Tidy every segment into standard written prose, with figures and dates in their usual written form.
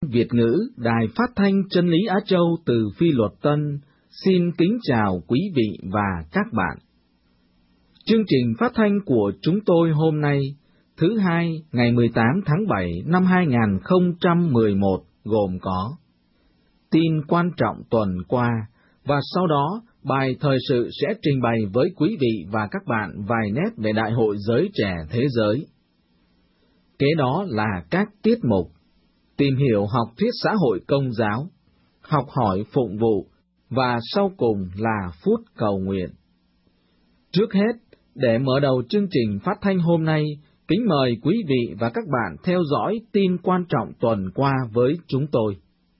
Việt ngữ Đài Phát thanh Chân lý Á Châu từ Phi Luật Tân xin kính chào quý vị và các bạn. Chương trình phát thanh của chúng tôi hôm nay, thứ Hai, ngày 18 tháng 7 năm 2011 gồm có tin quan trọng tuần qua, và sau đó bài thời sự sẽ trình bày với quý vị và các bạn vài nét về Đại hội Giới Trẻ Thế Giới. Kế đó là các tiết mục tìm hiểu học thuyết xã hội công giáo, học hỏi phụng vụ, và sau cùng là phút cầu nguyện. Trước hết, để mở đầu chương trình phát thanh hôm nay, kính mời quý vị và các bạn theo dõi tin quan trọng tuần qua với chúng tôi.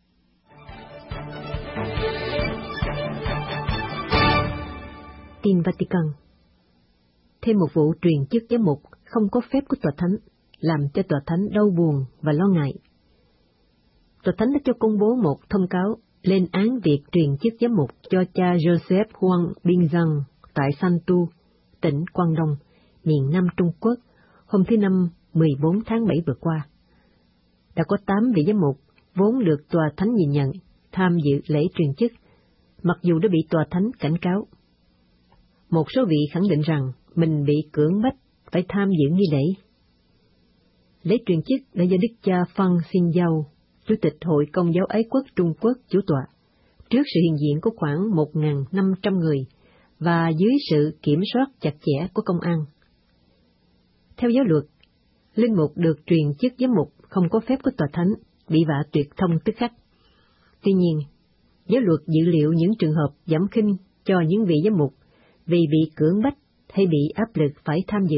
Tin Vatican. Thêm một vụ truyền chức giám mục không có phép của Tòa Thánh, làm cho Tòa Thánh đau buồn và lo ngại. Tòa Thánh đã cho công bố một thông cáo lên án việc truyền chức giám mục cho cha Joseph Huang Binzhang tại Santu, tỉnh Quang Đông, miền Nam Trung Quốc, hôm thứ Năm 14 tháng 7 vừa qua. Đã có 8 vị giám mục vốn được Tòa Thánh nhìn nhận tham dự lễ truyền chức, mặc dù đã bị Tòa Thánh cảnh cáo. Một số vị khẳng định rằng mình bị cưỡng bách phải tham dự nghi lễ. Lễ truyền chức đã do Đức cha Phan Xin Giao, Chủ tịch Hội Công giáo Ái quốc Trung Quốc chủ tọa, trước sự hiện diện của khoảng 1.500 người và dưới sự kiểm soát chặt chẽ của công an. Theo giáo luật, linh mục được truyền chức giám mục không có phép của Tòa Thánh bị vạ tuyệt thông tức khắc. Tuy nhiên, giáo luật dự liệu những trường hợp giảm khinh cho những vị giám mục vì bị cưỡng bách hay bị áp lực phải tham dự.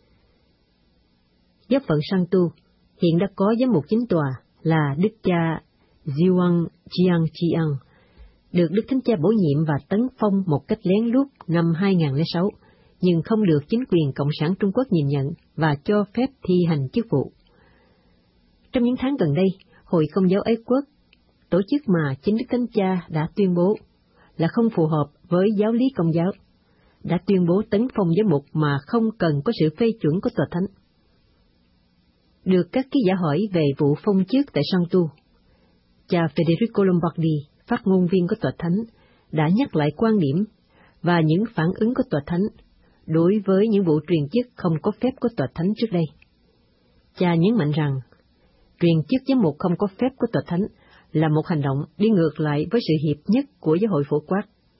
Giáo phận Santu hiện đã có giám mục chính tòa là Đức cha Zhuang Jiangqiang, được Đức Thánh Cha bổ nhiệm và tấn phong một cách lén lút năm 2006, nhưng không được chính quyền Cộng sản Trung Quốc nhìn nhận và cho phép thi hành chức vụ. Trong những tháng gần đây, Hội Công giáo Ái quốc, tổ chức mà chính Đức Thánh Cha đã tuyên bố là không phù hợp với giáo lý Công giáo, đã tuyên bố tấn phong giám mục mà không cần có sự phê chuẩn của Tòa Thánh. Được các ký giả hỏi về vụ phong chức tại Santu, cha Federico Lombardi, phát ngôn viên của Tòa Thánh, đã nhắc lại quan điểm và những phản ứng của Tòa Thánh đối với những vụ truyền chức không có phép của Tòa Thánh trước đây. Cha nhấn mạnh rằng, truyền chức giám mục không có phép của Tòa Thánh là một hành động đi ngược lại với sự hiệp nhất của giáo hội phổ quát.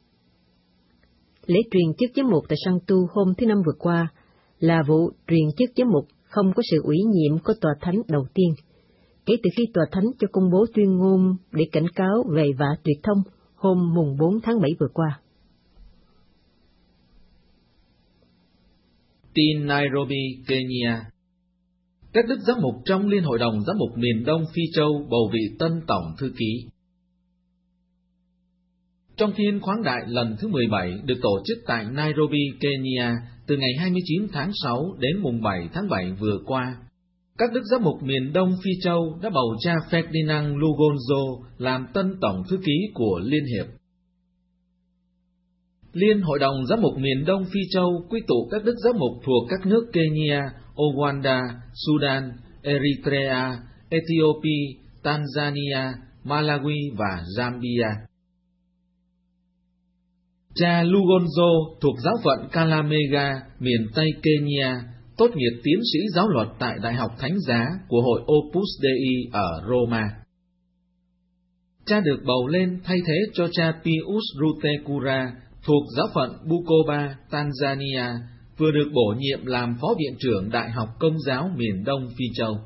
Lễ truyền chức giám mục tại Santu hôm thứ Năm vừa qua là vụ truyền chức giám mục không có sự ủy nhiệm của Tòa Thánh đầu tiên, kể từ khi Tòa Thánh cho công bố tuyên ngôn để cảnh cáo về vạ tuyệt thông hôm mùng 4 tháng 7 vừa qua. Tin Nairobi, Kenya. Các đức giám mục trong Liên hội đồng giám mục miền Đông Phi Châu bầu vị tân tổng thư ký. Trong phiên khoáng đại lần thứ 17 được tổ chức tại Nairobi, Kenya, từ ngày 29 tháng 6 đến mùng 7 tháng 7 vừa qua, các đức giám mục miền Đông Phi Châu đã bầu cha Ferdinand Lugonzo làm tân tổng thư ký của Liên hiệp. Liên hội đồng giám mục miền Đông Phi Châu quy tụ các đức giám mục thuộc các nước Kenya, Uganda, Sudan, Eritrea, Ethiopia, Tanzania, Malawi và Zambia. Cha Lugonzo thuộc giáo phận Kakamega, miền Tây Kenya, tốt nghiệp tiến sĩ giáo luật tại Đại học Thánh giá của hội Opus Dei ở Roma. Cha được bầu lên thay thế cho cha Pius Rutekura thuộc giáo phận Bukoba, Tanzania, vừa được bổ nhiệm làm phó viện trưởng Đại học Công giáo miền Đông Phi Châu.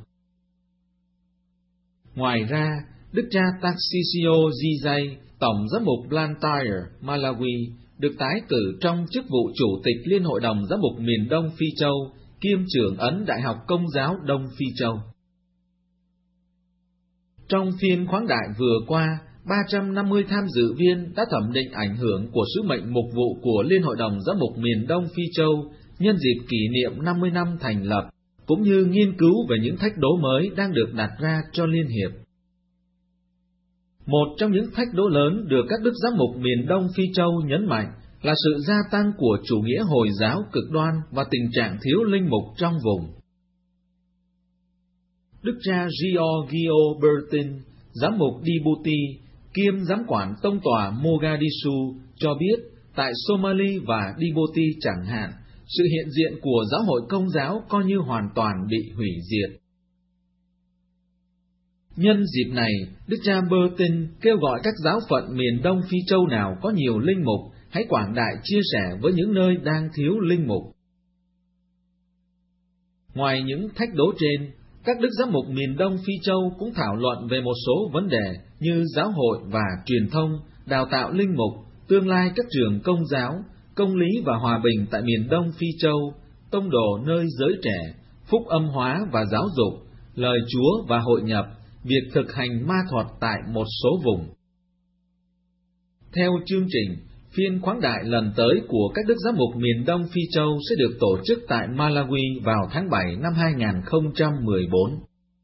Ngoài ra, Đức cha Tarcisio Zizay, tổng giám mục Blantyre, Malawi, được tái cử trong chức vụ chủ tịch Liên hội đồng giám mục miền Đông Phi Châu, kiêm trưởng ấn Đại học Công giáo Đông Phi Châu. Trong phiên khoáng đại vừa qua, 350 tham dự viên đã thẩm định ảnh hưởng của sứ mệnh mục vụ của Liên hội đồng giám mục miền Đông Phi Châu nhân dịp kỷ niệm 50 năm thành lập, cũng như nghiên cứu về những thách đố mới đang được đặt ra cho Liên hiệp. Một trong những thách đố lớn được các đức giám mục miền Đông Phi Châu nhấn mạnh là sự gia tăng của chủ nghĩa Hồi giáo cực đoan và tình trạng thiếu linh mục trong vùng. Đức cha Giorgio Bertin, giám mục Djibouti kiêm giám quản tông tòa Mogadishu cho biết tại Somali và Djibouti chẳng hạn, sự hiện diện của giáo hội Công giáo coi như hoàn toàn bị hủy diệt. Nhân dịp này, Đức cha Bertin kêu gọi các giáo phận miền Đông Phi Châu nào có nhiều linh mục hãy quảng đại chia sẻ với những nơi đang thiếu linh mục. Ngoài những thách đố trên, các đức giám mục miền Đông Phi Châu cũng thảo luận về một số vấn đề như giáo hội và truyền thông, đào tạo linh mục, tương lai các trường Công giáo, công lý và hòa bình tại miền Đông Phi Châu, tông đồ nơi giới trẻ, phúc âm hóa và giáo dục, lời Chúa và hội nhập, việc thực hành ma thuật tại một số vùng. Theo chương trình, phiên khoáng đại lần tới của các đức giám mục miền Đông Phi Châu sẽ được tổ chức tại Malawi vào tháng 7 năm 2014.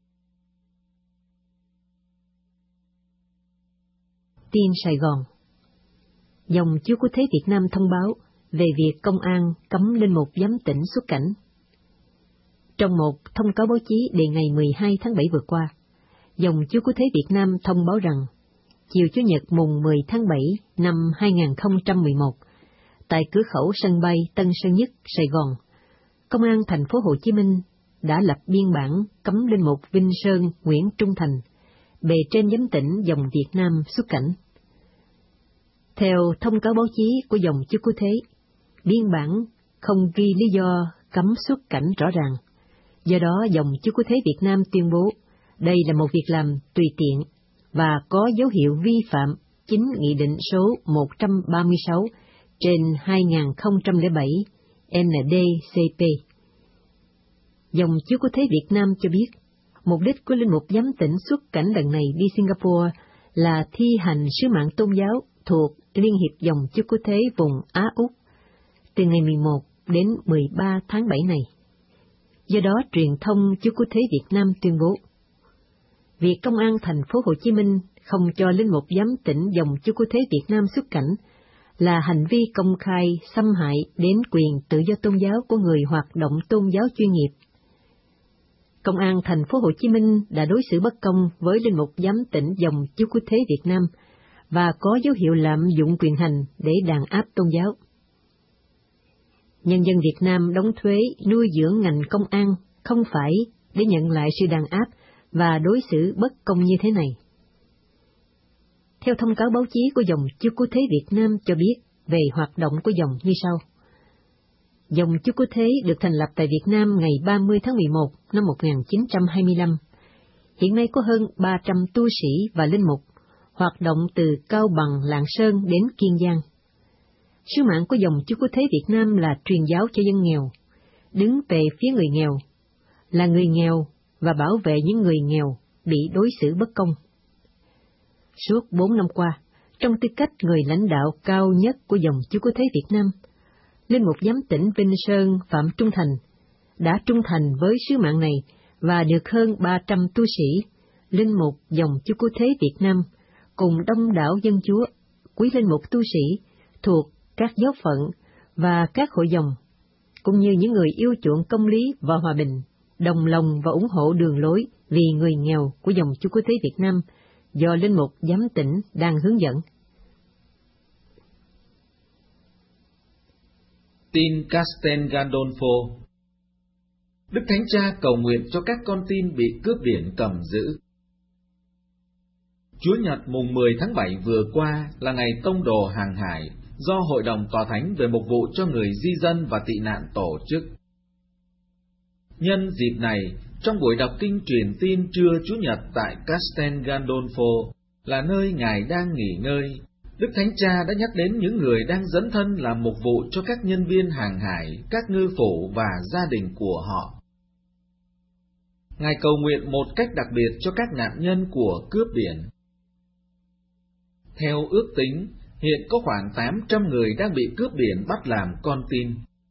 Tin Sài Gòn. Dòng Chúa Cứu Thế Việt Nam thông báo về việc công an cấm linh mục giám tỉnh xuất cảnh. Trong một thông cáo báo chí đề ngày 12 tháng 7 vừa qua, Dòng Chúa Cứu Thế Việt Nam thông báo rằng, chiều Chủ nhật mùng 10 tháng 7 năm 2011, tại cửa khẩu sân bay Tân Sơn Nhất, Sài Gòn, Công an thành phố Hồ Chí Minh đã lập biên bản cấm linh mục Vinh Sơn Nguyễn Trung Thành, bề trên giám tỉnh Dòng Việt Nam xuất cảnh. Theo thông cáo báo chí của Dòng Chúa Cứu Thế, biên bản không ghi lý do cấm xuất cảnh rõ ràng. Do đó, Dòng Chúa Cứu Thế Việt Nam tuyên bố đây là một việc làm tùy tiện và có dấu hiệu vi phạm chính Nghị định số 136 trên 2007 ND-CP. Dòng Chúa Cứu Thế Việt Nam cho biết, mục đích của linh mục giám tỉnh xuất cảnh lần này đi Singapore là thi hành sứ mạng tôn giáo thuộc Liên hiệp Dòng Chúa Cứu Thế vùng Á-Úc từ ngày 11 đến 13 tháng 7 này. Do đó, truyền thông Chúa Cứu Thế Việt Nam tuyên bố, việc Công an thành phố Hồ Chí Minh không cho linh mục giám tỉnh Dòng Chúa Cứu Thế Việt Nam xuất cảnh là hành vi công khai xâm hại đến quyền tự do tôn giáo của người hoạt động tôn giáo chuyên nghiệp. Công an thành phố Hồ Chí Minh đã đối xử bất công với linh mục giám tỉnh Dòng Chúa Cứu Thế Việt Nam và có dấu hiệu lạm dụng quyền hành để đàn áp tôn giáo. Nhân dân Việt Nam đóng thuế nuôi dưỡng ngành công an không phải để nhận lại sự đàn áp và đối xử bất công như thế này. Theo thông cáo báo chí của Dòng Chúa Cứu Thế Việt Nam cho biết về hoạt động của dòng như sau. Dòng Chúa Cứu Thế được thành lập tại Việt Nam ngày 30 tháng 11 năm 1925. Hiện nay có hơn 300 tu sĩ và linh mục, hoạt động từ Cao Bằng, Lạng Sơn đến Kiên Giang. Sứ mạng của Dòng Chúa Cứu Thế Việt Nam là truyền giáo cho dân nghèo, đứng về phía người nghèo, là người nghèo và bảo vệ những người nghèo bị đối xử bất công. Suốt 4 năm qua, trong tư cách người lãnh đạo cao nhất của Dòng Chúa Cứu Thế Việt Nam, linh mục giám tỉnh Vinh Sơn Phạm Trung Thành đã trung thành với sứ mạng này và được hơn 300 tu sĩ, linh mục Dòng Chúa Cứu Thế Việt Nam cùng đông đảo dân Chúa, quý linh mục tu sĩ thuộc các giáo phận và các hội dòng, cũng như những người yêu chuộng công lý và hòa bình, đồng lòng và ủng hộ đường lối vì người nghèo của Dòng Chúa Cứu Thế Việt Nam do linh mục giám tỉnh đang hướng dẫn. Tin Castel Gandolfo. Đức Thánh Cha cầu nguyện cho các con tin bị cướp biển cầm giữ. Chúa Nhật mùng 10 tháng 7 vừa qua là ngày tông đồ hàng hải do Hội đồng Tòa Thánh về Mục vụ cho người di dân và tị nạn tổ chức. Nhân dịp này, trong buổi đọc kinh truyền tin trưa Chủ nhật tại Castel Gandolfo là nơi Ngài đang nghỉ ngơi, Đức Thánh Cha đã nhắc đến những người đang dấn thân làm mục vụ cho các nhân viên hàng hải, các ngư phủ và gia đình của họ. Ngài cầu nguyện một cách đặc biệt cho các nạn nhân của cướp biển. Theo ước tính, hiện có khoảng 800 người đang bị cướp biển bắt làm con tin.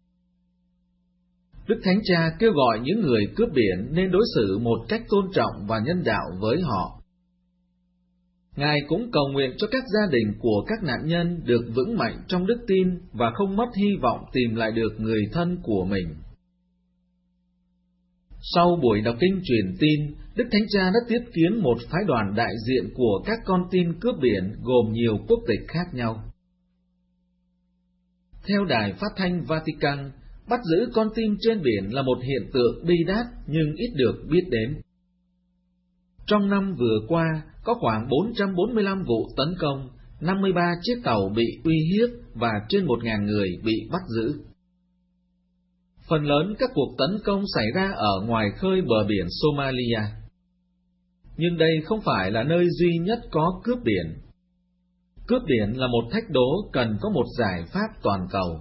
Đức Thánh Cha kêu gọi những người cướp biển nên đối xử một cách tôn trọng và nhân đạo với họ. Ngài cũng cầu nguyện cho các gia đình của các nạn nhân được vững mạnh trong đức tin và không mất hy vọng tìm lại được người thân của mình. Sau buổi đọc kinh truyền tin, Đức Thánh Cha đã tiếp kiến một phái đoàn đại diện của các con tin cướp biển gồm nhiều quốc tịch khác nhau. Theo Đài Phát thanh Vatican, bắt giữ con tin trên biển là một hiện tượng bi đát nhưng ít được biết đến. Trong năm vừa qua, có khoảng 445 vụ tấn công, 53 chiếc tàu bị uy hiếp và trên 1.000 người bị bắt giữ. Phần lớn các cuộc tấn công xảy ra ở ngoài khơi bờ biển Somalia. Nhưng đây không phải là nơi duy nhất có cướp biển. Cướp biển là một thách đố cần có một giải pháp toàn cầu.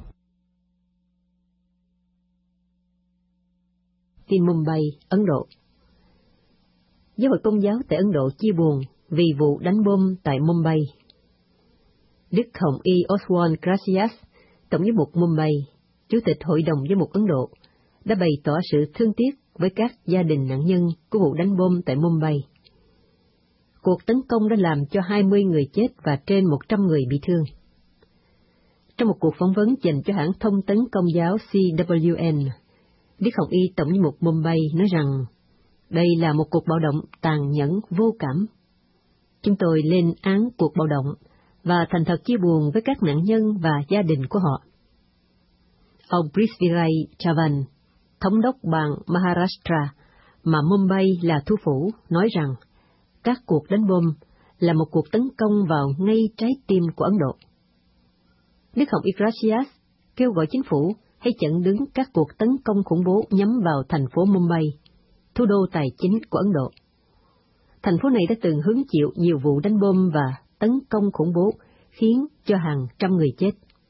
Tin Mumbai, Ấn Độ. Giáo hội Công giáo tại Ấn Độ chia buồn vì vụ đánh bom tại Mumbai. Đức Hồng Y Oswald Gracias, Tổng giám mục Mumbai, Chủ tịch Hội đồng Giám mục Ấn Độ, đã bày tỏ sự thương tiếc với các gia đình nạn nhân của vụ đánh bom tại Mumbai. Cuộc tấn công đã làm cho 20 người chết và trên 100 người bị thương. Trong một cuộc phỏng vấn dành cho hãng thông tấn Công giáo CWN, Đức Hồng Y Tổng giám mục Mumbai nói rằng đây là một cuộc bạo động tàn nhẫn vô cảm. Chúng tôi lên án cuộc bạo động và thành thật chia buồn với các nạn nhân và gia đình của họ. Ông Prithviraj Chavan, thống đốc bang Maharashtra, mà Mumbai là thủ phủ, nói rằng các cuộc đánh bom là một cuộc tấn công vào ngay trái tim của Ấn Độ. Đức Hồng Y Gracias kêu gọi chính phủ hãy chặn đứng các cuộc tấn công khủng bố nhắm vào thành phố Mumbai, thủ đô tài chính của Ấn Độ. Thành phố này đã từng hứng chịu nhiều vụ đánh bom và tấn công khủng bố, khiến cho hàng trăm người chết.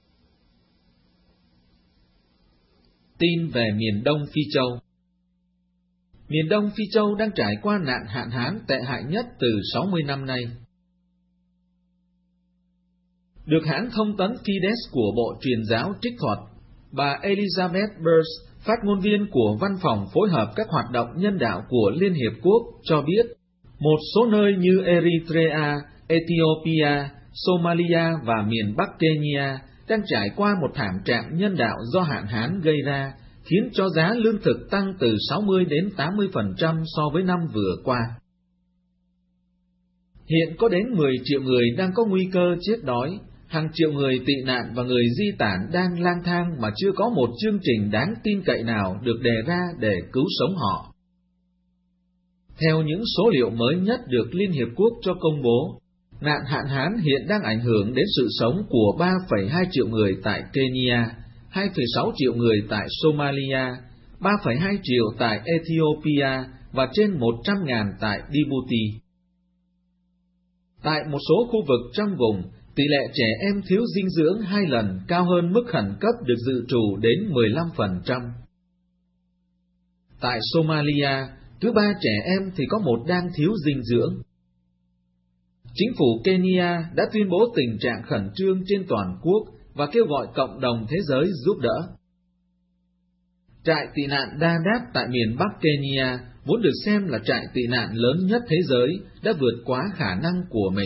Tin về miền Đông Phi Châu. Miền Đông Phi Châu đang trải qua nạn hạn hán tệ hại nhất từ 60 năm nay. Được hãng thông tấn Fides của Bộ Truyền giáo trích thuật, bà Elizabeth Burns, phát ngôn viên của Văn phòng phối hợp các hoạt động nhân đạo của Liên Hiệp Quốc, cho biết một số nơi như Eritrea, Ethiopia, Somalia và miền Bắc Kenya đang trải qua một thảm trạng nhân đạo do hạn hán gây ra, khiến cho giá lương thực tăng từ 60 đến 80% so với năm vừa qua. Hiện có đến 10 triệu người đang có nguy cơ chết đói, hàng triệu người tị nạn và người di tản đang lang thang mà chưa có một chương trình đáng tin cậy nào được đề ra để cứu sống họ. Theo những số liệu mới nhất được Liên Hiệp Quốc cho công bố, nạn hạn hán hiện đang ảnh hưởng đến sự sống của 3,2 triệu người tại Kenya, 2,6 triệu người tại Somalia, 3,2 triệu tại Ethiopia và trên 100.000 tại Djibouti. Tại một số khu vực trong vùng, tỷ lệ trẻ em thiếu dinh dưỡng 2 lần cao hơn mức khẩn cấp được dự trù đến 15%. Tại Somalia, cứ 3 trẻ em thì có 1 đang thiếu dinh dưỡng. Chính phủ Kenya đã tuyên bố tình trạng khẩn trương trên toàn quốc và kêu gọi cộng đồng thế giới giúp đỡ. Trại tị nạn Dadaab tại miền Bắc Kenya, vốn được xem là trại tị nạn lớn nhất thế giới, đã vượt quá khả năng của mình.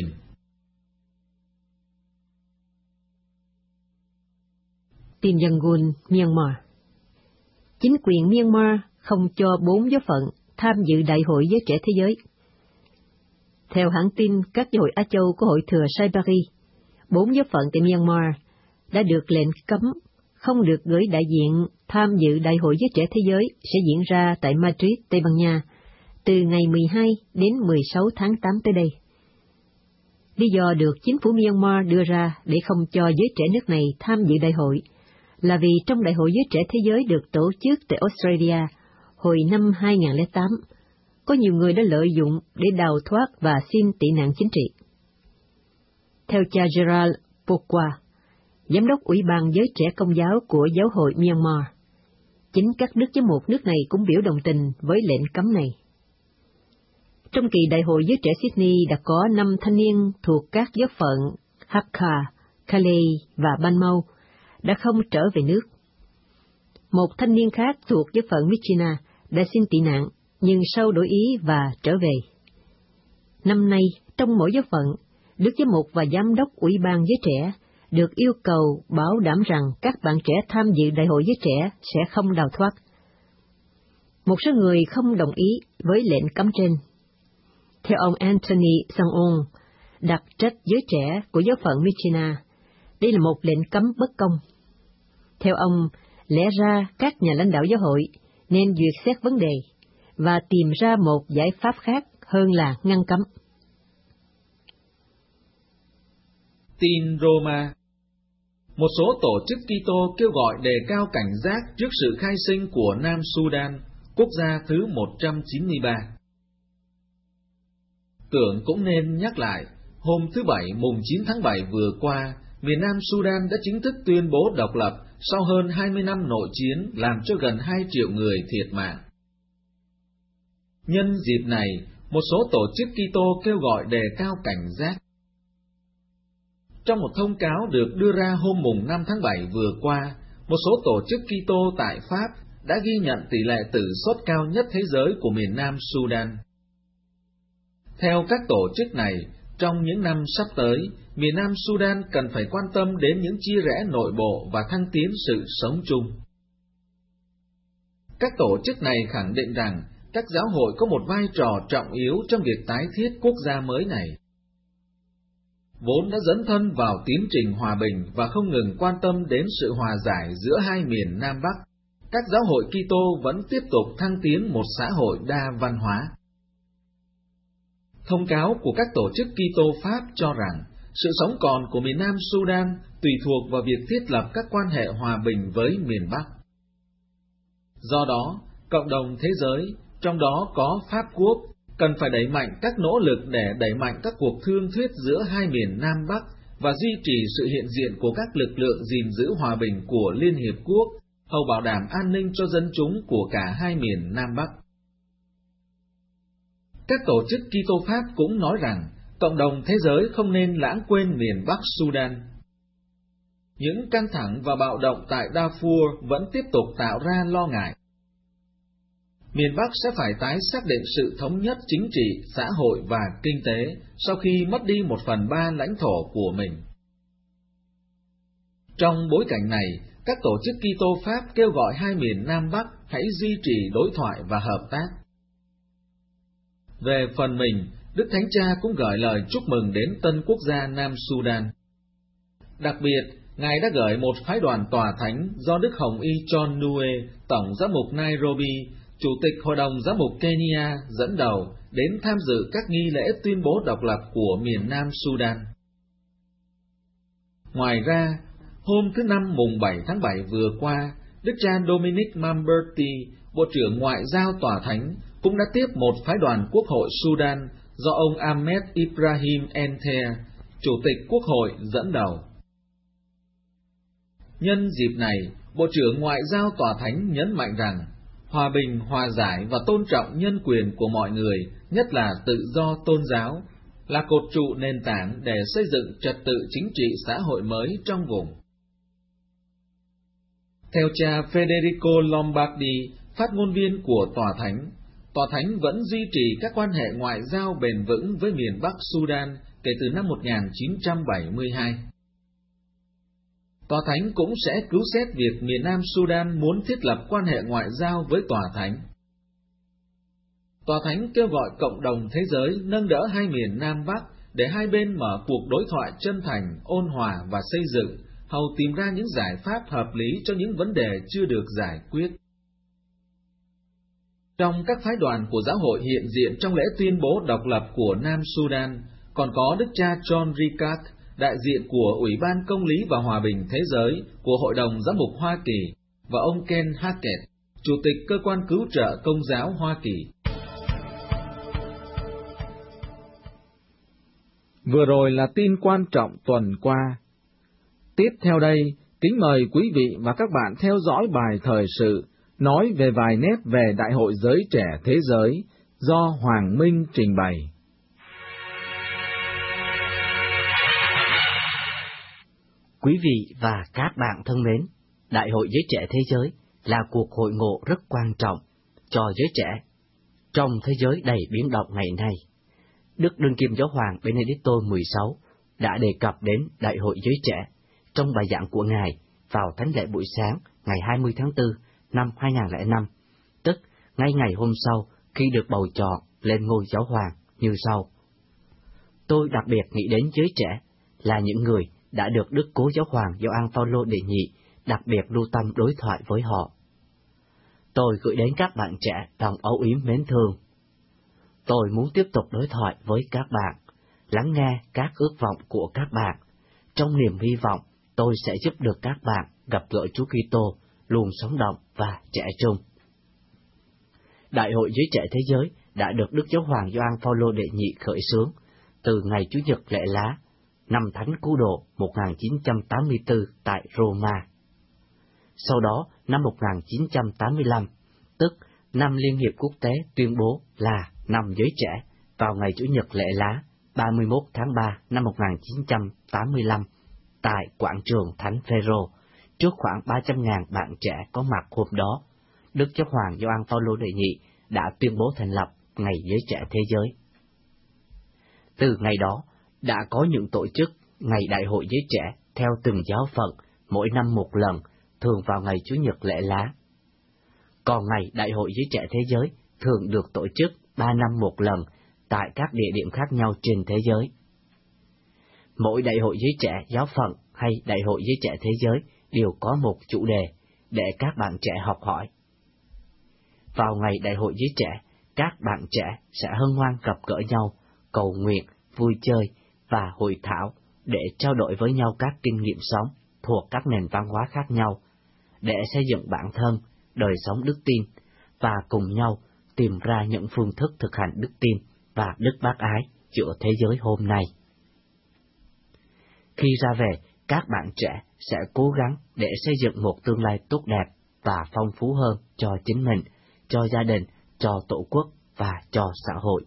Tin Yangon, Myanmar. Chính quyền Myanmar không cho 4 giáo phận tham dự Đại hội Giới Trẻ Thế Giới. Theo hãng tin các giáo hội Á Châu của Hội Thừa Saibari, 4 giáo phận tại Myanmar đã được lệnh cấm không được gửi đại diện tham dự Đại hội Giới Trẻ Thế Giới sẽ diễn ra tại Madrid, Tây Ban Nha, từ ngày 12 đến 16 tháng 8 tới đây. Lý do được chính phủ Myanmar đưa ra để không cho giới trẻ nước này tham dự đại hội là vì trong Đại hội Giới Trẻ Thế Giới được tổ chức tại Australia hồi năm 2008, có nhiều người đã lợi dụng để đào thoát và xin tị nạn chính trị. Theo cha Gerald Pokwa, Giám đốc Ủy ban Giới Trẻ Công giáo của Giáo hội Myanmar, chính các đức giám mục nước này cũng biểu đồng tình với lệnh cấm này. Trong kỳ Đại hội Giới Trẻ Sydney đã có 5 thanh niên thuộc các giáo phận Hakka, Kaley và Ban Mau đã không trở về nước. Một thanh niên khác thuộc giáo phận Michina đã xin tị nạn, nhưng sau đổi ý và trở về. Năm nay, trong mỗi giáo phận, đức giám mục và giám đốc Ủy ban Giới Trẻ được yêu cầu bảo đảm rằng các bạn trẻ tham dự Đại hội Giới Trẻ sẽ không đào thoát. Một số người không đồng ý với lệnh cấm trên. Theo ông Anthony Sangong, đặc trách giới trẻ của giáo phận Michina, đây là một lệnh cấm bất công. Theo ông, lẽ ra các nhà lãnh đạo giáo hội nên duyệt xét vấn đề và tìm ra một giải pháp khác hơn là ngăn cấm. Tin Roma. Một số tổ chức Kitô kêu gọi đề cao cảnh giác trước sự khai sinh của Nam Sudan, quốc gia thứ 193. Tưởng cũng nên nhắc lại, hôm thứ Bảy mùng 9 tháng 7 vừa qua, miền Nam Sudan đã chính thức tuyên bố độc lập sau hơn 20 năm nội chiến làm cho gần 2 triệu người thiệt mạng. Nhân dịp này, một số tổ chức Kitô kêu gọi đề cao cảnh giác. Trong một thông cáo được đưa ra hôm mùng 5 tháng 7 vừa qua, một số tổ chức Kitô tại Pháp đã ghi nhận tỷ lệ tử sốt cao nhất thế giới của miền Nam Sudan. Theo các tổ chức này, trong những năm sắp tới, miền Nam Sudan cần phải quan tâm đến những chia rẽ nội bộ và thăng tiến sự sống chung. Các tổ chức này khẳng định rằng các giáo hội có một vai trò trọng yếu trong việc tái thiết quốc gia mới này. Vốn đã dấn thân vào tiến trình hòa bình và không ngừng quan tâm đến sự hòa giải giữa hai miền Nam Bắc, các giáo hội Kitô vẫn tiếp tục thăng tiến một xã hội đa văn hóa. Thông cáo của các tổ chức Kitô Pháp cho rằng, sự sống còn của miền Nam Sudan tùy thuộc vào việc thiết lập các quan hệ hòa bình với miền Bắc. Do đó, cộng đồng thế giới, trong đó có Pháp Quốc, cần phải đẩy mạnh các nỗ lực để đẩy mạnh các cuộc thương thuyết giữa hai miền Nam Bắc và duy trì sự hiện diện của các lực lượng gìn giữ hòa bình của Liên Hiệp Quốc, hầu bảo đảm an ninh cho dân chúng của cả hai miền Nam Bắc. Các tổ chức Kitô Pháp cũng nói rằng, cộng đồng thế giới không nên lãng quên miền Bắc Sudan. Những căng thẳng và bạo động tại Darfur vẫn tiếp tục tạo ra lo ngại. Miền Bắc sẽ phải tái xác định sự thống nhất chính trị, xã hội và kinh tế sau khi mất đi 1/3 lãnh thổ của mình. Trong bối cảnh này, các tổ chức Kitô Pháp kêu gọi hai miền Nam Bắc hãy duy trì đối thoại và hợp tác. Về phần mình, Đức Thánh Cha cũng gửi lời chúc mừng đến tân quốc gia Nam Sudan. Đặc biệt, Ngài đã gửi một phái đoàn tòa thánh do Đức Hồng Y John Nue, Tổng giám mục Nairobi, Chủ tịch Hội đồng Giám mục Kenya dẫn đầu đến tham dự các nghi lễ tuyên bố độc lập của miền Nam Sudan. Ngoài ra, hôm thứ Năm mùng 7 tháng 7 vừa qua, Đức cha Dominic Mamberti, Bộ trưởng Ngoại giao Tòa Thánh, cũng đã tiếp một phái đoàn Quốc hội Sudan do ông Ahmed Ibrahim Enter, Chủ tịch Quốc hội dẫn đầu. Nhân dịp này, Bộ trưởng Ngoại giao Tòa Thánh nhấn mạnh rằng, hòa bình, hòa giải và tôn trọng nhân quyền của mọi người, nhất là tự do tôn giáo, là cột trụ nền tảng để xây dựng trật tự chính trị xã hội mới trong vùng. Theo cha Federico Lombardi, phát ngôn viên của Tòa Thánh vẫn duy trì các quan hệ ngoại giao bền vững với miền Bắc Sudan kể từ năm 1972. Tòa Thánh cũng sẽ cứu xét việc miền Nam Sudan muốn thiết lập quan hệ ngoại giao với Tòa Thánh. Tòa Thánh kêu gọi cộng đồng thế giới nâng đỡ hai miền Nam Bắc để hai bên mở cuộc đối thoại chân thành, ôn hòa và xây dựng, hầu tìm ra những giải pháp hợp lý cho những vấn đề chưa được giải quyết. Trong các phái đoàn của giáo hội hiện diện trong lễ tuyên bố độc lập của Nam Sudan, còn có Đức cha John Ricard, đại diện của Ủy ban Công lý và Hòa bình Thế giới của Hội đồng Giám mục Hoa Kỳ, và ông Ken Hackett, Chủ tịch Cơ quan Cứu trợ Công giáo Hoa Kỳ. Vừa rồi là tin quan trọng tuần qua. Tiếp theo đây, kính mời quý vị và các bạn theo dõi bài thời sự nói về vài nét về Đại hội Giới Trẻ Thế Giới do Hoàng Minh trình bày. Quý vị và các bạn thân mến, Đại hội Giới Trẻ Thế Giới là cuộc hội ngộ rất quan trọng cho giới trẻ trong thế giới đầy biến động ngày nay. Đức Đương Kim Giáo hoàng Benedicto XVI đã đề cập đến Đại hội Giới Trẻ trong bài giảng của Ngài vào thánh lễ buổi sáng ngày 20 tháng 4 năm 2005, tức ngay ngày hôm sau khi được bầu chọn lên ngôi giáo hoàng như sau. Tôi đặc biệt nghĩ đến giới trẻ là những người đã được Đức Cố Giáo hoàng Gioan Phaolô đệ nhị đặc biệt lưu tâm đối thoại với họ. Tôi gửi đến các bạn trẻ lòng âu yếm mến thương. Tôi muốn tiếp tục đối thoại với các bạn, lắng nghe các ước vọng của các bạn, trong niềm hy vọng tôi sẽ giúp được các bạn gặp gỡ Chúa Kitô luôn sống động và trẻ trung. Đại hội Giới Trẻ Thế Giới đã được Đức Giáo hoàng Gioan Phaolô đệ nhị khởi xướng từ ngày Chủ nhật lễ lá, năm Thánh Cứu Độ 1984 tại Roma. Sau đó, năm 1985, tức năm Liên hiệp Quốc tế tuyên bố là năm Giới Trẻ vào ngày Chủ nhật lễ lá 31 tháng 3 năm 1985 tại quảng trường Thánh Phêrô, trước khoảng 300.000 bạn trẻ có mặt hôm đó. Đức Giáo hoàng Gioan Phaolô đệ nhị đã tuyên bố thành lập Ngày Giới Trẻ Thế Giới. Từ ngày đó, đã có những tổ chức Ngày Đại hội Giới Trẻ theo từng giáo phận, mỗi năm một lần, thường vào ngày Chủ nhật lễ lá. Còn Ngày Đại hội Giới Trẻ Thế Giới thường được tổ chức 3 năm một lần tại các địa điểm khác nhau trên thế giới. Mỗi Đại hội Giới Trẻ giáo phận hay Đại hội Giới Trẻ Thế Giới đều có một chủ đề để các bạn trẻ học hỏi. Vào ngày Đại hội Giới Trẻ, các bạn trẻ sẽ hân hoan gặp gỡ nhau, cầu nguyện, vui chơi và hội thảo để trao đổi với nhau các kinh nghiệm sống thuộc các nền văn hóa khác nhau, để xây dựng bản thân, đời sống đức tin, và cùng nhau tìm ra những phương thức thực hành đức tin và đức bác ái giữa thế giới hôm nay. Khi ra về, các bạn trẻ sẽ cố gắng để xây dựng một tương lai tốt đẹp và phong phú hơn cho chính mình, cho gia đình, cho tổ quốc và cho xã hội.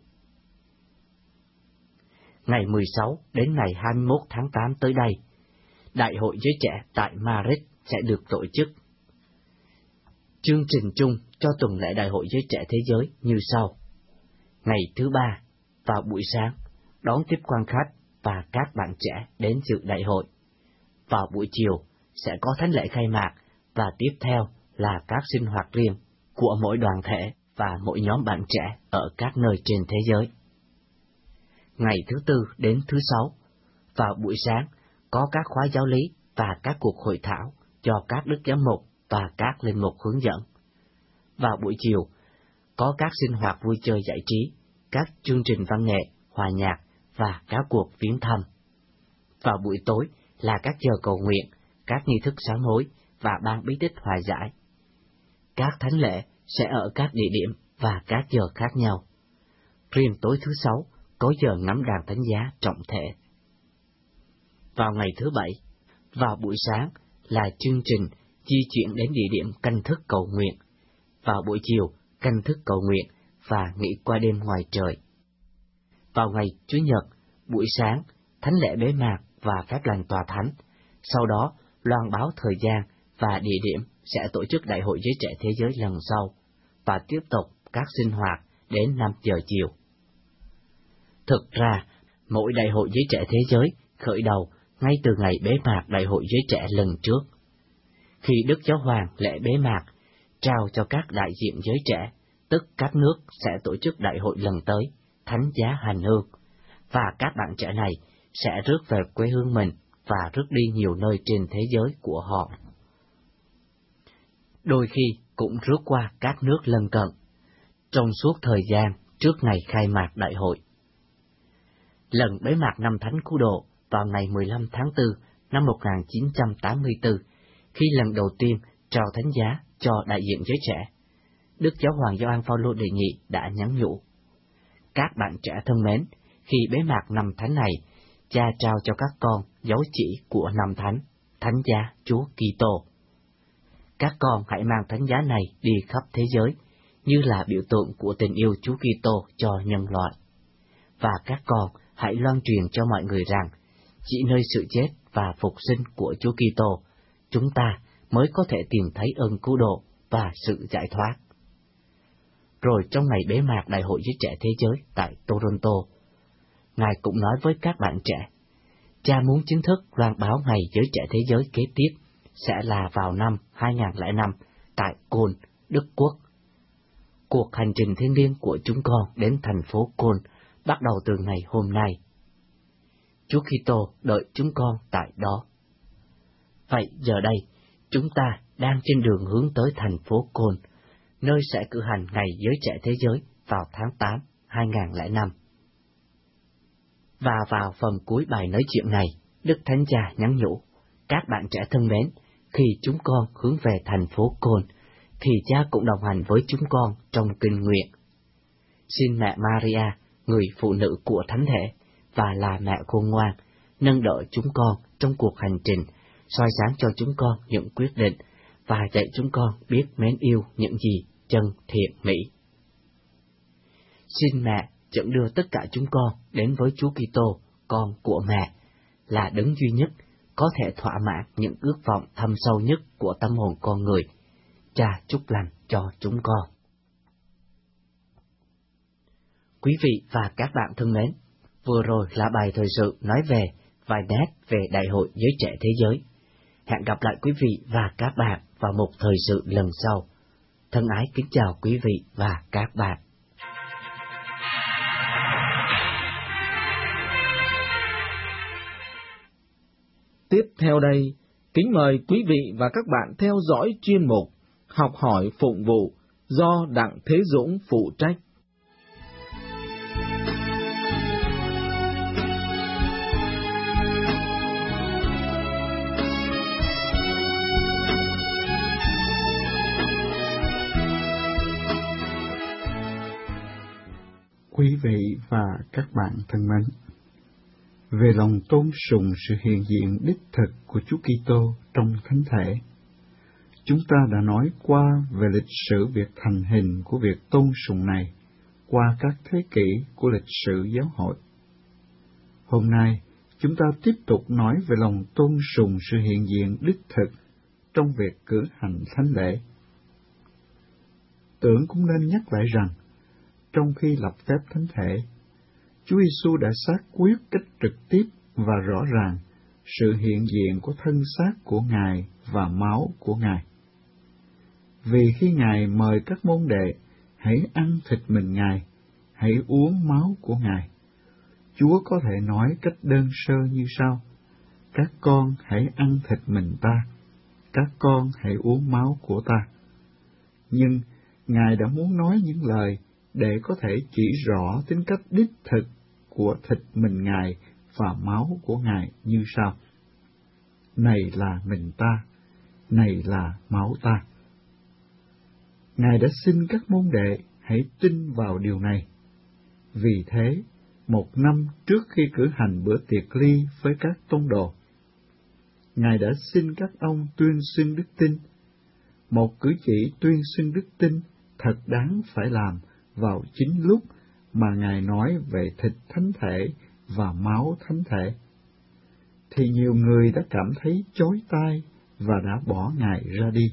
Ngày 16 đến ngày 21 tháng 8 tới đây, Đại hội Giới Trẻ tại Madrid sẽ được tổ chức. Chương trình chung cho tuần lễ Đại hội Giới Trẻ Thế Giới như sau. Ngày thứ ba, vào buổi sáng, đón tiếp quan khách và các bạn trẻ đến dự đại hội. Vào buổi chiều, sẽ có thánh lễ khai mạc và tiếp theo là các sinh hoạt riêng của mỗi đoàn thể và mỗi nhóm bạn trẻ ở các nơi trên thế giới. Ngày thứ tư đến thứ sáu, vào buổi sáng, có các khóa giáo lý và các cuộc hội thảo do các đức giám mục và các linh mục hướng dẫn. Vào buổi chiều, có các sinh hoạt vui chơi giải trí, các chương trình văn nghệ, hòa nhạc và các cuộc viếng thăm. Vào buổi tối là các giờ cầu nguyện, các nghi thức sám hối và ban bí tích hòa giải. Các thánh lễ sẽ ở các địa điểm và các giờ khác nhau. Riêng tối thứ sáu có giờ ngắm đàn thánh giá trọng thể. Vào ngày thứ bảy, vào buổi sáng là chương trình di chuyển đến địa điểm canh thức cầu nguyện. Vào buổi chiều, canh thức cầu nguyện và nghỉ qua đêm ngoài trời. Vào ngày Chủ nhật, buổi sáng, thánh lễ bế mạc và phép lành tòa thánh. Sau đó, loan báo thời gian và địa điểm sẽ tổ chức Đại hội Giới Trẻ Thế Giới lần sau, và tiếp tục các sinh hoạt đến 5 giờ chiều. Thực ra, mỗi Đại hội Giới Trẻ Thế Giới khởi đầu ngay từ ngày bế mạc Đại hội Giới Trẻ lần trước. Khi Đức Giáo hoàng lễ bế mạc, trao cho các đại diện giới trẻ, tức các nước sẽ tổ chức đại hội lần tới, thánh giá hành hương, và các bạn trẻ này sẽ rước về quê hương mình và rước đi nhiều nơi trên thế giới của họ. Đôi khi cũng rước qua các nước lân cận, trong suốt thời gian trước ngày khai mạc đại hội. Lần bế mạc năm Thánh Cứu Độ vào ngày 15 tháng 4 năm 1984, khi lần đầu tiên trao thánh giá cho đại diện giới trẻ, Đức Giáo hoàng Gioan Phaolô đệ nhị đã nhắn nhủ: các bạn trẻ thân mến, khi bế mạc năm thánh này, Cha trao cho các con dấu chỉ của năm thánh, thánh giá Chúa Kitô. Các con hãy mang thánh giá này đi khắp thế giới, như là biểu tượng của tình yêu Chúa Kitô cho nhân loại. Và các con hãy loan truyền cho mọi người rằng, chỉ nơi sự chết và phục sinh của Chúa Kitô, chúng ta mới có thể tìm thấy ơn cứu độ và sự giải thoát. Rồi trong ngày bế mạc Đại hội Giới Trẻ Thế Giới tại Toronto, Ngài cũng nói với các bạn trẻ, Cha muốn chính thức loan báo Ngày Giới Trẻ Thế Giới kế tiếp sẽ là vào năm 2005 tại Côn, Đức Quốc. cuộc hành trình thiêng liêng của chúng con đến thành phố Côn bắt đầu từ ngày hôm nay. Chúa Kitô đợi chúng con tại đó. Vậy giờ đây, chúng ta đang trên đường hướng tới thành phố Côn, nơi sẽ cử hành Ngày Giới Trẻ Thế Giới vào tháng 8, 2005. Và vào phần cuối bài nói chuyện này, Đức Thánh Cha nhắn nhủ, các bạn trẻ thân mến, khi chúng con hướng về thành phố Côn, thì Cha cũng đồng hành với chúng con trong kinh nguyện. Xin mẹ Maria, người phụ nữ của Thánh Thể, và là mẹ khôn ngoan, nâng đỡ chúng con trong cuộc hành trình, soi sáng cho chúng con những quyết định, và dạy chúng con biết mến yêu những gì chân thiện mỹ. Xin mẹ dẫn đưa tất cả chúng con đến với Chúa Kitô, con của mẹ, là đấng duy nhất có thể thỏa mãn những ước vọng thâm sâu nhất của tâm hồn con người. Cha chúc lành cho chúng con. Quý vị và các bạn thân mến, vừa rồi là bài thời sự nói về vài nét về Đại hội Giới Trẻ Thế Giới. Hẹn gặp lại quý vị và các bạn vào một thời sự lần sau. Thân ái kính chào quý vị và các bạn. Tiếp theo đây, kính mời quý vị và các bạn theo dõi chuyên mục Học hỏi phụng vụ do Đặng Thế Dũng phụ trách. Quý vị và các bạn thân mến, về lòng tôn sùng sự hiện diện đích thực của Chúa Kitô trong Thánh Thể, chúng ta đã nói qua về lịch sử việc thành hình của việc tôn sùng này qua các thế kỷ của lịch sử giáo hội. Hôm nay, chúng ta tiếp tục nói về lòng tôn sùng sự hiện diện đích thực trong việc cử hành thánh lễ. Tưởng cũng nên nhắc lại rằng, trong khi lập phép thánh thể, Chúa Giêsu đã xác quyết cách trực tiếp và rõ ràng sự hiện diện của thân xác của Ngài và máu của Ngài. Vì khi Ngài mời các môn đệ hãy ăn thịt mình Ngài, hãy uống máu của Ngài, Chúa có thể nói cách đơn sơ như sau: các con hãy ăn thịt mình ta, các con hãy uống máu của ta. Nhưng Ngài đã muốn nói những lời để có thể chỉ rõ tính cách đích thực của thịt mình Ngài và máu của Ngài như sau: này là mình ta, này là máu ta. Ngài đã xin các môn đệ hãy tin vào điều này. Vì thế, 1 năm trước khi cử hành bữa tiệc ly với các tông đồ, Ngài đã xin các ông tuyên xưng đức tin. Một cử chỉ tuyên xưng đức tin thật đáng phải làm vào chính lúc mà Ngài nói về thịt thánh thể và máu thánh thể, thì nhiều người đã cảm thấy chói tai và đã bỏ Ngài ra đi.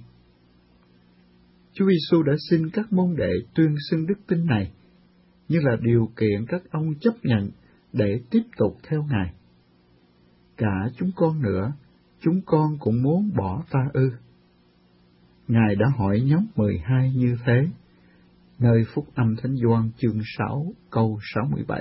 Chúa Giêsu đã xin các môn đệ tuyên xưng đức tin này như là điều kiện các ông chấp nhận để tiếp tục theo Ngài. Cả chúng con nữa, chúng con cũng muốn bỏ ta ư? Ngài đã hỏi nhóm 12 như thế, nơi Phúc Âm Thánh Gioan chương 6 câu 67.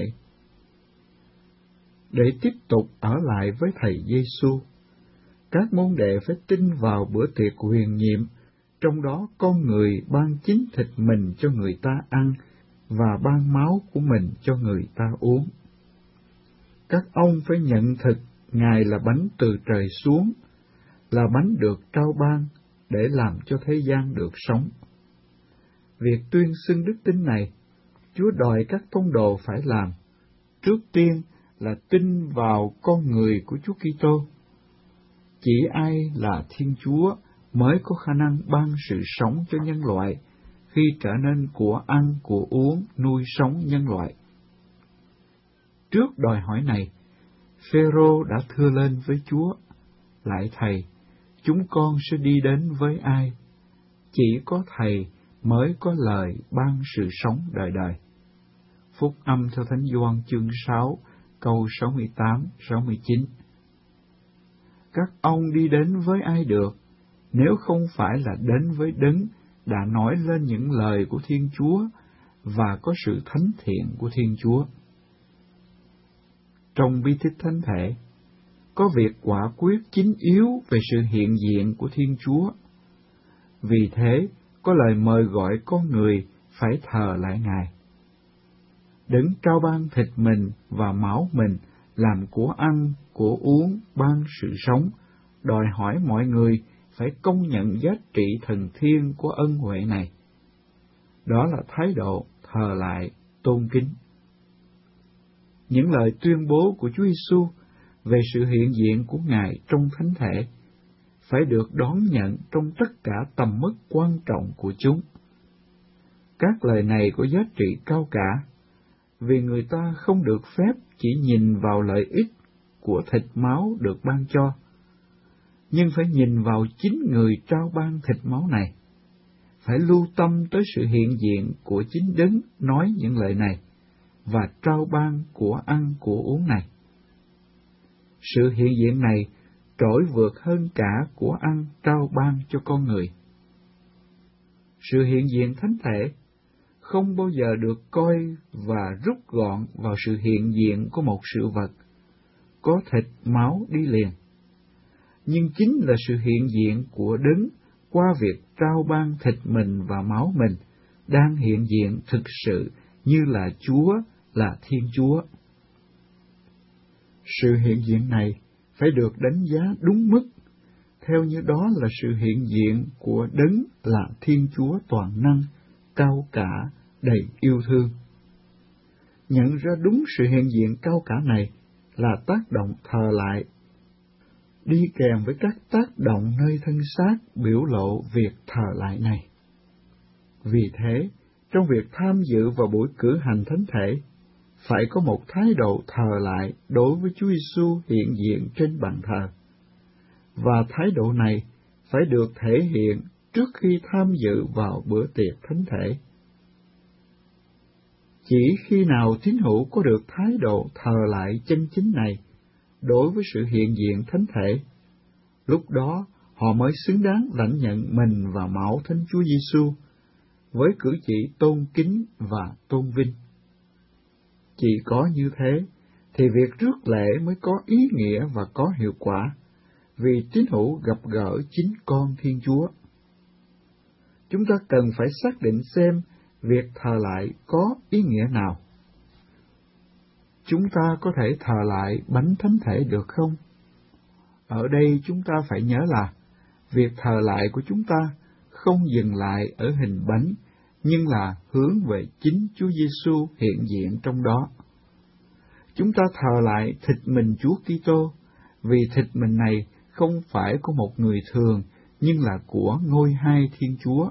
Để tiếp tục ở lại với Thầy Giêsu, các môn đệ phải tin vào bữa tiệc huyền nhiệm, trong đó con người ban chính thịt mình cho người ta ăn và ban máu của mình cho người ta uống. Các ông phải nhận thực Ngài là bánh từ trời xuống, là bánh được trao ban để làm cho thế gian được sống. Việc tuyên xưng đức tin này, Chúa đòi các tông đồ phải làm, trước tiên là tin vào con người của Chúa Kitô. Chỉ ai là Thiên Chúa mới có khả năng ban sự sống cho nhân loại khi trở nên của ăn, của uống, nuôi sống nhân loại. Trước đòi hỏi này, Phêrô đã thưa lên với Chúa: Lạy Thầy, chúng con sẽ đi đến với ai? Chỉ có Thầy mới có lời ban sự sống đời đời. Phúc Âm theo Thánh Gioan chương 6, câu 68-69. Các ông đi đến với ai được, nếu không phải là đến với Đấng đã nói lên những lời của Thiên Chúa và có sự thánh thiện của Thiên Chúa. Trong bí tích thánh thể, có việc quả quyết chính yếu về sự hiện diện của Thiên Chúa. Vì thế, có lời mời gọi con người phải thờ lại Ngài. Đấng trao ban thịt mình và máu mình làm của ăn, của uống, ban sự sống, đòi hỏi mọi người phải công nhận giá trị thần thiêng của ân huệ này. Đó là thái độ thờ lại, tôn kính. Những lời tuyên bố của Chúa Giêsu về sự hiện diện của Ngài trong thánh thể phải được đón nhận trong tất cả tầm mức quan trọng của chúng. Các lời này có giá trị cao cả, vì người ta không được phép chỉ nhìn vào lợi ích của thịt máu được ban cho, nhưng phải nhìn vào chính người trao ban thịt máu này, phải lưu tâm tới sự hiện diện của chính Đấng nói những lời này và trao ban của ăn của uống này. Sự hiện diện này trỗi vượt hơn cả của ăn trao ban cho con người. Sự hiện diện thánh thể không bao giờ được coi và rút gọn vào sự hiện diện của một sự vật có thịt máu đi liền, nhưng chính là sự hiện diện của Đấng qua việc trao ban thịt mình và máu mình đang hiện diện thực sự như là Chúa, là Thiên Chúa. Sự hiện diện này phải được đánh giá đúng mức, theo như đó là sự hiện diện của Đấng là Thiên Chúa toàn năng, cao cả, đầy yêu thương. Nhận ra đúng sự hiện diện cao cả này là tác động thờ lại, đi kèm với các tác động nơi thân xác biểu lộ việc thờ lại này. Vì thế, trong việc tham dự vào buổi cử hành thánh thể, phải có một thái độ thờ lại đối với Chúa Giêsu hiện diện trên bàn thờ, và thái độ này phải được thể hiện trước khi tham dự vào bữa tiệc thánh thể. Chỉ khi nào tín hữu có được thái độ thờ lại chân chính này đối với sự hiện diện thánh thể, lúc đó họ mới xứng đáng lãnh nhận mình và máu Thánh Chúa Giêsu với cử chỉ tôn kính và tôn vinh. Chỉ có như thế thì việc rước lễ mới có ý nghĩa và có hiệu quả, vì tín hữu gặp gỡ chính con Thiên Chúa. Chúng ta cần phải xác định xem việc thờ lại có ý nghĩa nào. Chúng ta có thể thờ lại bánh thánh thể được không? Ở đây chúng ta phải nhớ là việc thờ lại của chúng ta không dừng lại ở hình bánh, nhưng là hướng về chính Chúa Giêsu hiện diện trong đó. Chúng ta thờ lại thịt mình Chúa Kitô, vì thịt mình này không phải của một người thường, nhưng là của ngôi hai Thiên Chúa.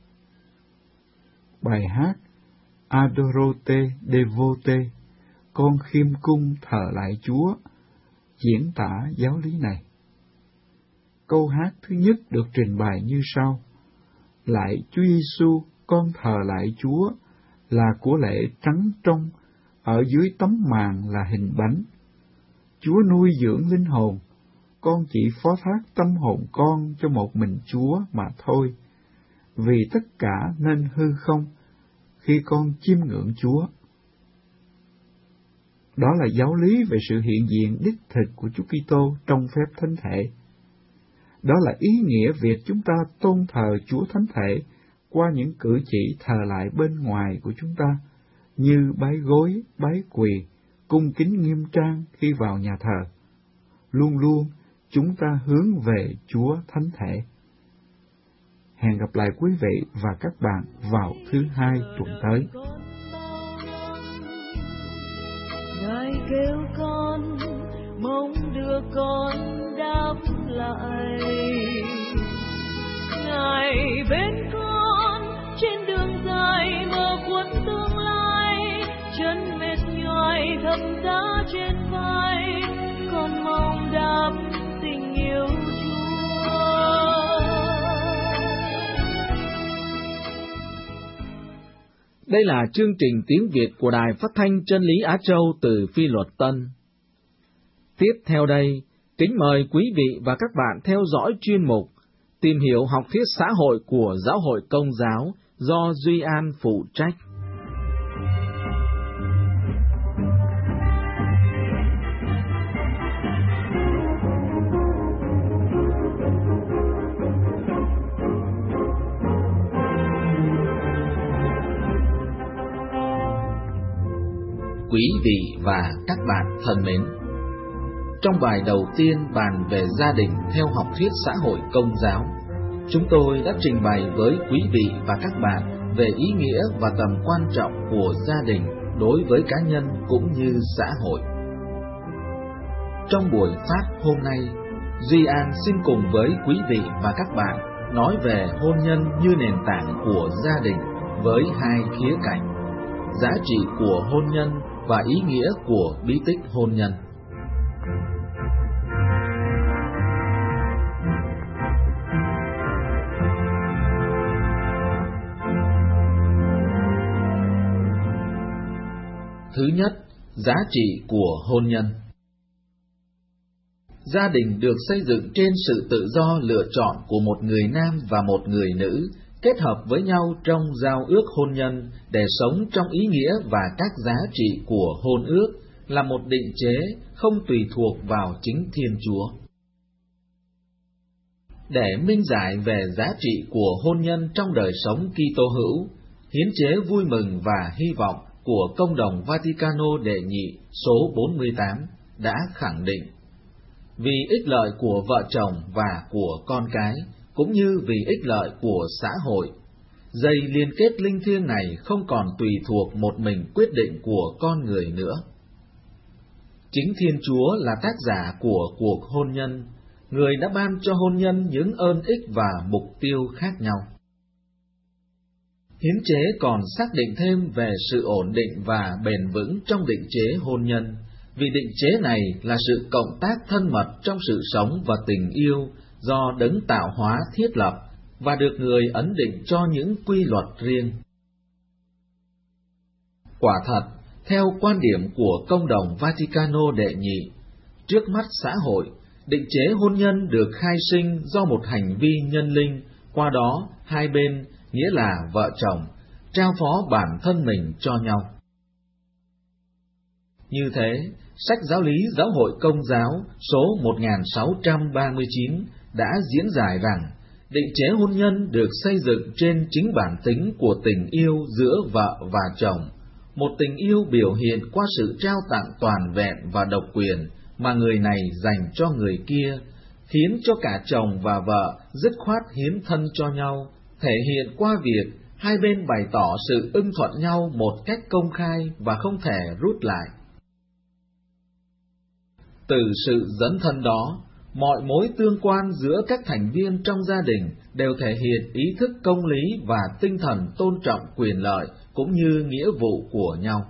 Bài hát Adorote Devote, con khiêm cung thờ lại Chúa, diễn tả giáo lý này. Câu hát thứ nhất được trình bày như sau: Lạy Chúa Giêsu, con thờ lại Chúa, là của lễ trắng trong, ở dưới tấm màn là hình bánh. Chúa nuôi dưỡng linh hồn, con chỉ phó thác tâm hồn con cho một mình Chúa mà thôi, vì tất cả nên hư không khi con chiêm ngưỡng Chúa. Đó là giáo lý về sự hiện diện đích thực của Chúa Kitô trong phép thánh thể. Đó là ý nghĩa việc chúng ta tôn thờ Chúa thánh thể qua những cử chỉ thờ lại bên ngoài của chúng ta, như bái gối, bái quỳ, cung kính nghiêm trang khi vào nhà thờ. Luôn luôn chúng ta hướng về Chúa thánh thể. Hẹn gặp lại quý vị và các bạn vào thứ Hai tuần tới. Ngài kêu con, mong đưa con đáp lại. Ngài bên con trên đường dài mơ khuất tương lai, chân mệt nhoài thầm giá trên vai, con mong đáp tình yêu Chúa. Đây là chương trình tiếng Việt của Đài Phát thanh Chân lý Á Châu từ Phi Luật Tân. Tiếp theo đây, kính mời quý vị và các bạn theo dõi chuyên mục tìm hiểu học thuyết xã hội của Giáo hội Công giáo do Duy An phụ trách. Quý vị và các bạn thân mến, trong bài đầu tiên bàn về gia đình theo học thuyết xã hội Công giáo, chúng tôi đã trình bày với quý vị và các bạn về ý nghĩa và tầm quan trọng của gia đình đối với cá nhân cũng như xã hội. Trong buổi phát hôm nay, Duy An xin cùng với quý vị và các bạn nói về hôn nhân như nền tảng của gia đình với hai khía cạnh: giá trị của hôn nhân và ý nghĩa của bí tích hôn nhân. Thứ nhất, giá trị của hôn nhân. Gia đình được xây dựng trên sự tự do lựa chọn của một người nam và một người nữ, kết hợp với nhau trong giao ước hôn nhân để sống trong ý nghĩa và các giá trị của hôn ước, là một định chế không tùy thuộc vào chính Thiên Chúa. Để minh giải về giá trị của hôn nhân trong đời sống Kitô hữu, hiến chế vui mừng và hy vọng của Công đồng Vaticano đệ nhị số 48 đã khẳng định: vì ích lợi của vợ chồng và của con cái, cũng như vì ích lợi của xã hội, dây liên kết linh thiêng này không còn tùy thuộc một mình quyết định của con người nữa. Chính Thiên Chúa là tác giả của cuộc hôn nhân, người đã ban cho hôn nhân những ơn ích và mục tiêu khác nhau. Hiến chế còn xác định thêm về sự ổn định và bền vững trong định chế hôn nhân, vì định chế này là sự cộng tác thân mật trong sự sống và tình yêu do Đấng tạo hóa thiết lập và được người ấn định cho những quy luật riêng. Quả thật, theo quan điểm của Công đồng Vaticano đệ nhị, trước mắt xã hội, định chế hôn nhân được khai sinh do một hành vi nhân linh, qua đó hai bên, nghĩa là vợ chồng, trao phó bản thân mình cho nhau. Như thế, sách Giáo lý Giáo hội Công giáo số 1639 đã diễn giải rằng định chế hôn nhân được xây dựng trên chính bản tính của tình yêu giữa vợ và chồng, một tình yêu biểu hiện qua sự trao tặng toàn vẹn và độc quyền mà người này dành cho người kia, khiến cho cả chồng và vợ dứt khoát hiến thân cho nhau, thể hiện qua việc hai bên bày tỏ sự ưng thuận nhau một cách công khai và không thể rút lại. Từ sự dấn thân đó, mọi mối tương quan giữa các thành viên trong gia đình đều thể hiện ý thức công lý và tinh thần tôn trọng quyền lợi cũng như nghĩa vụ của nhau.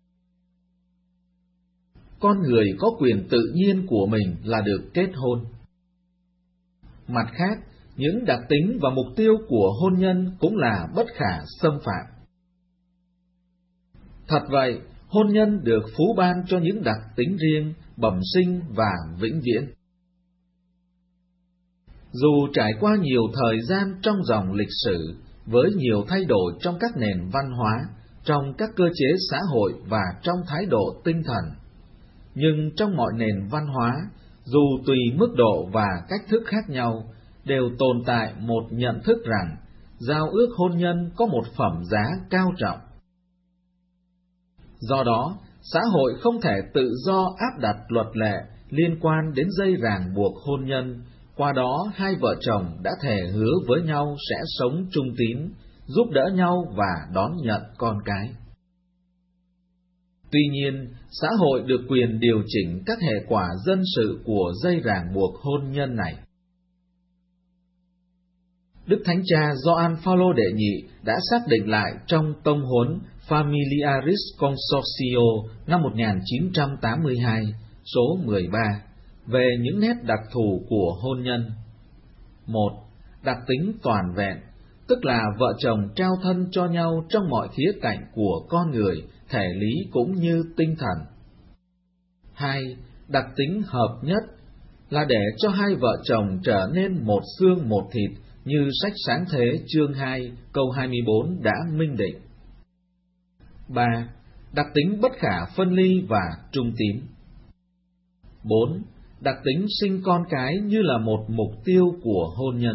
Con người có quyền tự nhiên của mình là được kết hôn. Mặt khác, những đặc tính và mục tiêu của hôn nhân cũng là bất khả xâm phạm. Thật vậy, hôn nhân được phú ban cho những đặc tính riêng, bẩm sinh và vĩnh viễn. Dù trải qua nhiều thời gian trong dòng lịch sử, với nhiều thay đổi trong các nền văn hóa, trong các cơ chế xã hội và trong thái độ tinh thần, nhưng trong mọi nền văn hóa, dù tùy mức độ và cách thức khác nhau, đều tồn tại một nhận thức rằng giao ước hôn nhân có một phẩm giá cao trọng. Do đó, xã hội không thể tự do áp đặt luật lệ liên quan đến dây ràng buộc hôn nhân, qua đó hai vợ chồng đã thề hứa với nhau sẽ sống trung tín, giúp đỡ nhau và đón nhận con cái. Tuy nhiên, xã hội được quyền điều chỉnh các hệ quả dân sự của dây ràng buộc hôn nhân này. Đức Thánh Cha Gioan Phaolô đệ nhị đã xác định lại trong tông huấn Familiaris Consortio năm 1982, số 13, về những nét đặc thù của hôn nhân. 1. Đặc tính toàn vẹn, tức là vợ chồng trao thân cho nhau trong mọi khía cạnh của con người, thể lý cũng như tinh thần. 2. Đặc tính hợp nhất, là để cho hai vợ chồng trở nên một xương một thịt, như sách Sáng Thế chương 2 câu 24 đã minh định. 3. Đặc tính bất khả phân ly và trung tín. 4. Đặc tính sinh con cái như là một mục tiêu của hôn nhân.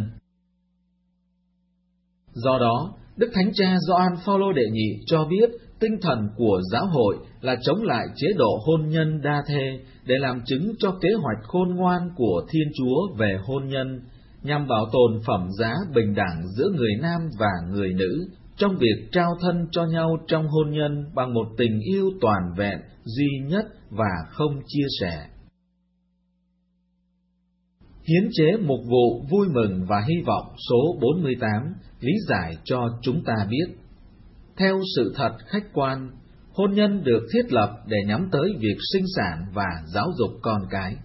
Do đó, Đức Thánh Cha Gioan Phaolô đệ nhị cho biết tinh thần của giáo hội là chống lại chế độ hôn nhân đa thê để làm chứng cho kế hoạch khôn ngoan của Thiên Chúa về hôn nhân, nhằm bảo tồn phẩm giá bình đẳng giữa người nam và người nữ trong việc trao thân cho nhau trong hôn nhân bằng một tình yêu toàn vẹn, duy nhất và không chia sẻ. Hiến chế mục vụ vui mừng và hy vọng số 48 lý giải cho chúng ta biết, theo sự thật khách quan, hôn nhân được thiết lập để nhắm tới việc sinh sản và giáo dục con cái.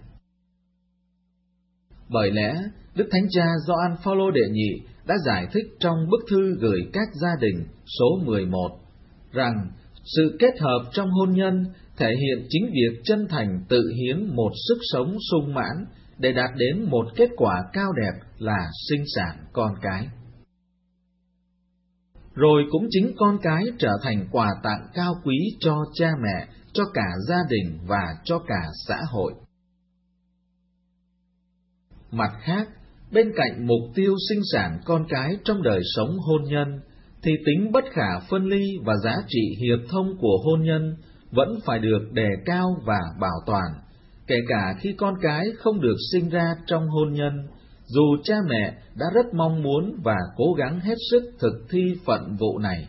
Bởi lẽ, Đức Thánh Cha Gioan Phaolô đệ nhị đã giải thích trong bức thư gửi các gia đình số 11 rằng sự kết hợp trong hôn nhân thể hiện chính việc chân thành tự hiến một sức sống sung mãn để đạt đến một kết quả cao đẹp là sinh sản con cái. Rồi cũng chính con cái trở thành quà tặng cao quý cho cha mẹ, cho cả gia đình và cho cả xã hội. Mặt khác, bên cạnh mục tiêu sinh sản con cái trong đời sống hôn nhân, thì tính bất khả phân ly và giá trị hiệp thông của hôn nhân vẫn phải được đề cao và bảo toàn, kể cả khi con cái không được sinh ra trong hôn nhân, dù cha mẹ đã rất mong muốn và cố gắng hết sức thực thi phận vụ này.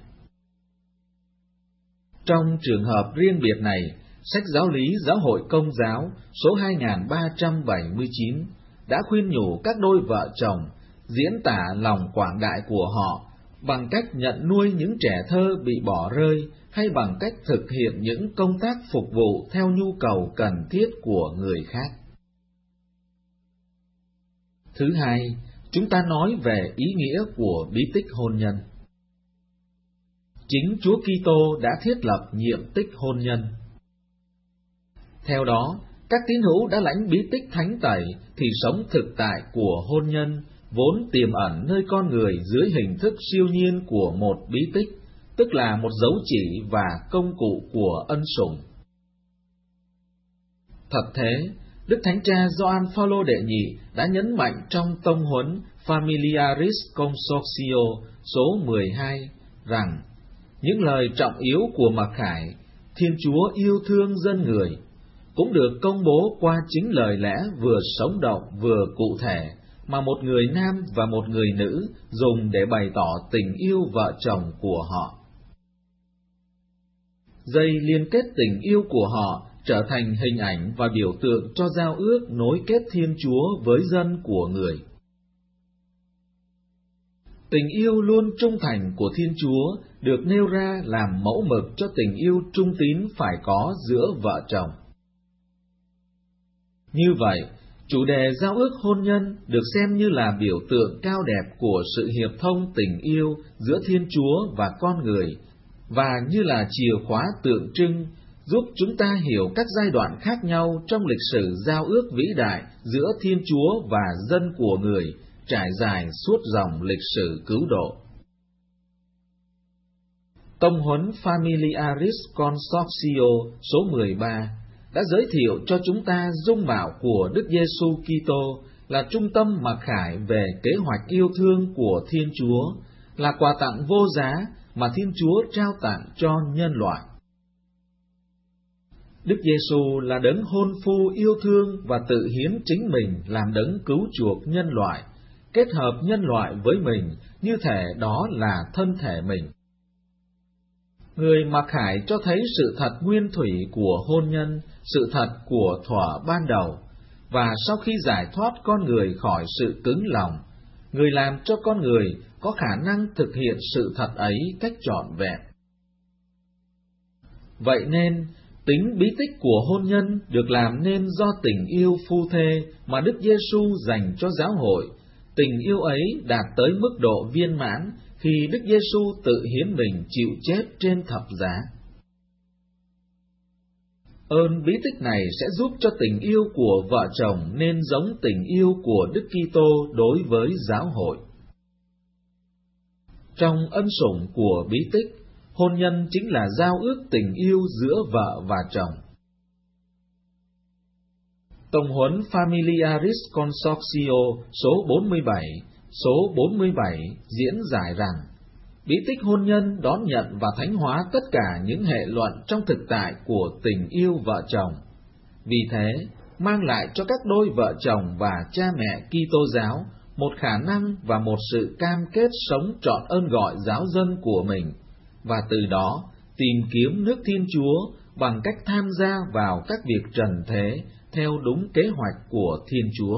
Trong trường hợp riêng biệt này, sách Giáo lý Giáo hội Công giáo số 2379 đã khuyên nhủ các đôi vợ chồng diễn tả lòng quảng đại của họ bằng cách nhận nuôi những trẻ thơ bị bỏ rơi hay bằng cách thực hiện những công tác phục vụ theo nhu cầu cần thiết của người khác. Thứ hai, chúng ta nói về ý nghĩa của bí tích hôn nhân. Chính Chúa Kitô đã thiết lập nhiệm tích hôn nhân. Theo đó, các tín hữu đã lãnh bí tích thánh tẩy thì sống thực tại của hôn nhân vốn tiềm ẩn nơi con người dưới hình thức siêu nhiên của một bí tích, tức là một dấu chỉ và công cụ của ân sủng. Thật thế, Đức Thánh Cha Gioan Phaolô đệ nhị đã nhấn mạnh trong tông huấn Familiaris Consortio số 12 rằng những lời trọng yếu của mặc khải Thiên Chúa yêu thương dân người cũng được công bố qua chính lời lẽ vừa sống động vừa cụ thể mà một người nam và một người nữ dùng để bày tỏ tình yêu vợ chồng của họ. Dây liên kết tình yêu của họ trở thành hình ảnh và biểu tượng cho giao ước nối kết Thiên Chúa với dân của người. Tình yêu luôn trung thành của Thiên Chúa được nêu ra làm mẫu mực cho tình yêu trung tín phải có giữa vợ chồng. Như vậy, chủ đề giao ước hôn nhân được xem như là biểu tượng cao đẹp của sự hiệp thông tình yêu giữa Thiên Chúa và con người, và như là chìa khóa tượng trưng giúp chúng ta hiểu các giai đoạn khác nhau trong lịch sử giao ước vĩ đại giữa Thiên Chúa và dân của người, trải dài suốt dòng lịch sử cứu độ. Tông huấn Familiaris Consortio số 13 đã giới thiệu cho chúng ta dung mạo của Đức Giêsu Kitô là trung tâm mặc khải về kế hoạch yêu thương của Thiên Chúa, là quà tặng vô giá mà Thiên Chúa trao tặng cho nhân loại. Đức Giêsu là đấng hôn phu yêu thương và tự hiến chính mình làm đấng cứu chuộc nhân loại, kết hợp nhân loại với mình như thể đó là thân thể mình. Người mặc khải cho thấy sự thật nguyên thủy của hôn nhân, sự thật của thuở ban đầu, và sau khi giải thoát con người khỏi sự cứng lòng, người làm cho con người có khả năng thực hiện sự thật ấy cách trọn vẹn. Vậy nên, tính bí tích của hôn nhân được làm nên do tình yêu phu thê mà Đức Giêsu dành cho giáo hội. Tình yêu ấy đạt tới mức độ viên mãn khi Đức Giêsu tự hiến mình chịu chết trên thập giá. Ơn bí tích này sẽ giúp cho tình yêu của vợ chồng nên giống tình yêu của Đức Kitô đối với giáo hội. Trong ân sủng của bí tích, hôn nhân chính là giao ước tình yêu giữa vợ và chồng. Tổng huấn Familiaris Consortio số 47 diễn giải rằng, bí tích hôn nhân đón nhận và thánh hóa tất cả những hệ luận trong thực tại của tình yêu vợ chồng. Vì thế, mang lại cho các đôi vợ chồng và cha mẹ Kitô giáo một khả năng và một sự cam kết sống trọn ơn gọi giáo dân của mình, và từ đó tìm kiếm nước Thiên Chúa bằng cách tham gia vào các việc trần thế theo đúng kế hoạch của Thiên Chúa.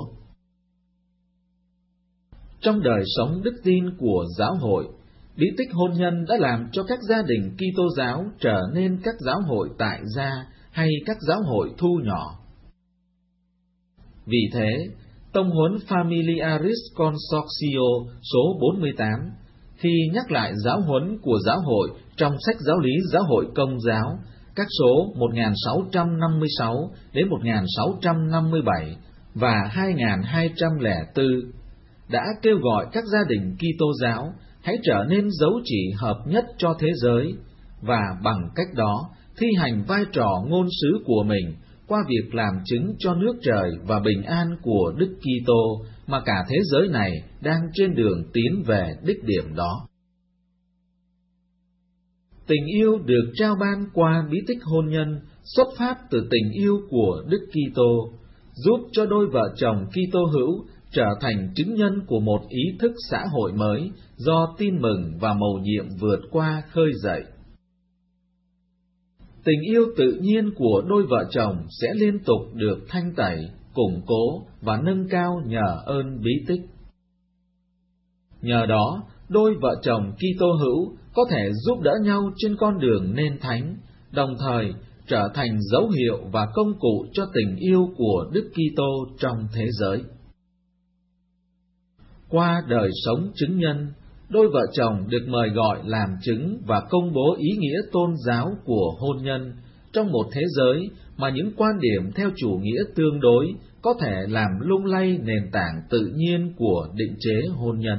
Trong đời sống đức tin của giáo hội, bí tích hôn nhân đã làm cho các gia đình Kitô giáo trở nên các giáo hội tại gia hay các giáo hội thu nhỏ. Vì thế, Tông huấn Familiaris Consortio số 48, khi nhắc lại giáo huấn của giáo hội trong sách giáo lý giáo hội Công giáo, các số 1656 đến 1657 và 2204, đã kêu gọi các gia đình Kitô giáo hãy trở nên dấu chỉ hợp nhất cho thế giới, và bằng cách đó thi hành vai trò ngôn sứ của mình qua việc làm chứng cho nước trời và bình an của Đức Kitô mà cả thế giới này đang trên đường tiến về đích điểm đó. Tình yêu được trao ban qua bí tích hôn nhân xuất phát từ tình yêu của Đức Kitô, giúp cho đôi vợ chồng Kitô hữu trở thành chứng nhân của một ý thức xã hội mới do tin mừng và mầu nhiệm vượt qua khơi dậy. Tình yêu tự nhiên của đôi vợ chồng sẽ liên tục được thanh tẩy, củng cố và nâng cao nhờ ơn bí tích. Nhờ đó, đôi vợ chồng Kitô hữu có thể giúp đỡ nhau trên con đường nên thánh, đồng thời trở thành dấu hiệu và công cụ cho tình yêu của Đức Kitô trong thế giới. Qua đời sống chứng nhân, đôi vợ chồng được mời gọi làm chứng và công bố ý nghĩa tôn giáo của hôn nhân trong một thế giới mà những quan điểm theo chủ nghĩa tương đối có thể làm lung lay nền tảng tự nhiên của định chế hôn nhân.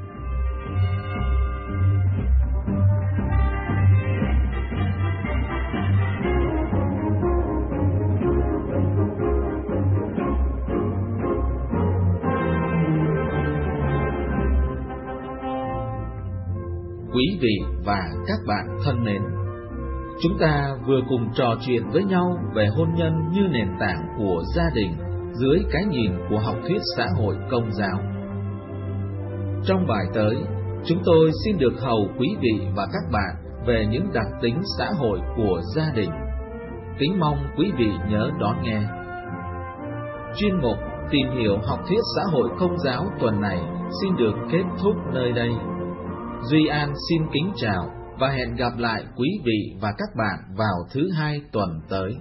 Quý vị và các bạn thân mến, chúng ta vừa cùng trò chuyện với nhau về hôn nhân như nền tảng của gia đình dưới cái nhìn của học thuyết xã hội Công giáo. Trong bài tới, chúng tôi xin được hầu quý vị và các bạn về những đặc tính xã hội của gia đình. Kính mong quý vị nhớ đón nghe. Chuyên mục Tìm hiểu học thuyết xã hội Công giáo tuần này xin được kết thúc nơi đây. Duy An xin kính chào và hẹn gặp lại quý vị và các bạn vào thứ Hai tuần tới.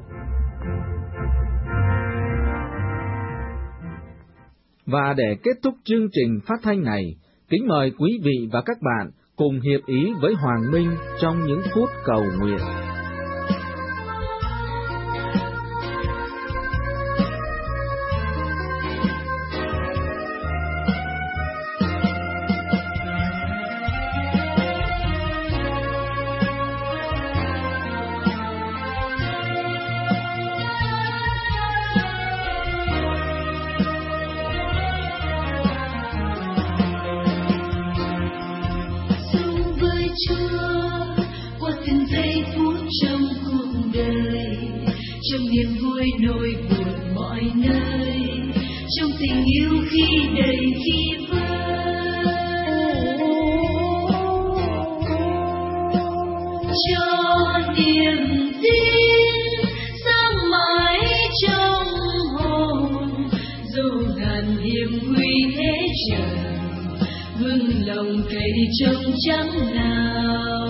Và để kết thúc chương trình phát thanh này, kính mời quý vị và các bạn cùng hiệp ý với Hoàng Minh trong những phút cầu nguyện. Trong niềm vui nỗi buồn mọi nơi, trong tình yêu khi đầy khi vơi, cho niềm tin sáng mãi trong hồn, dù ngàn hiểm nguy thế trời, vững lòng cậy trông chẳng nào.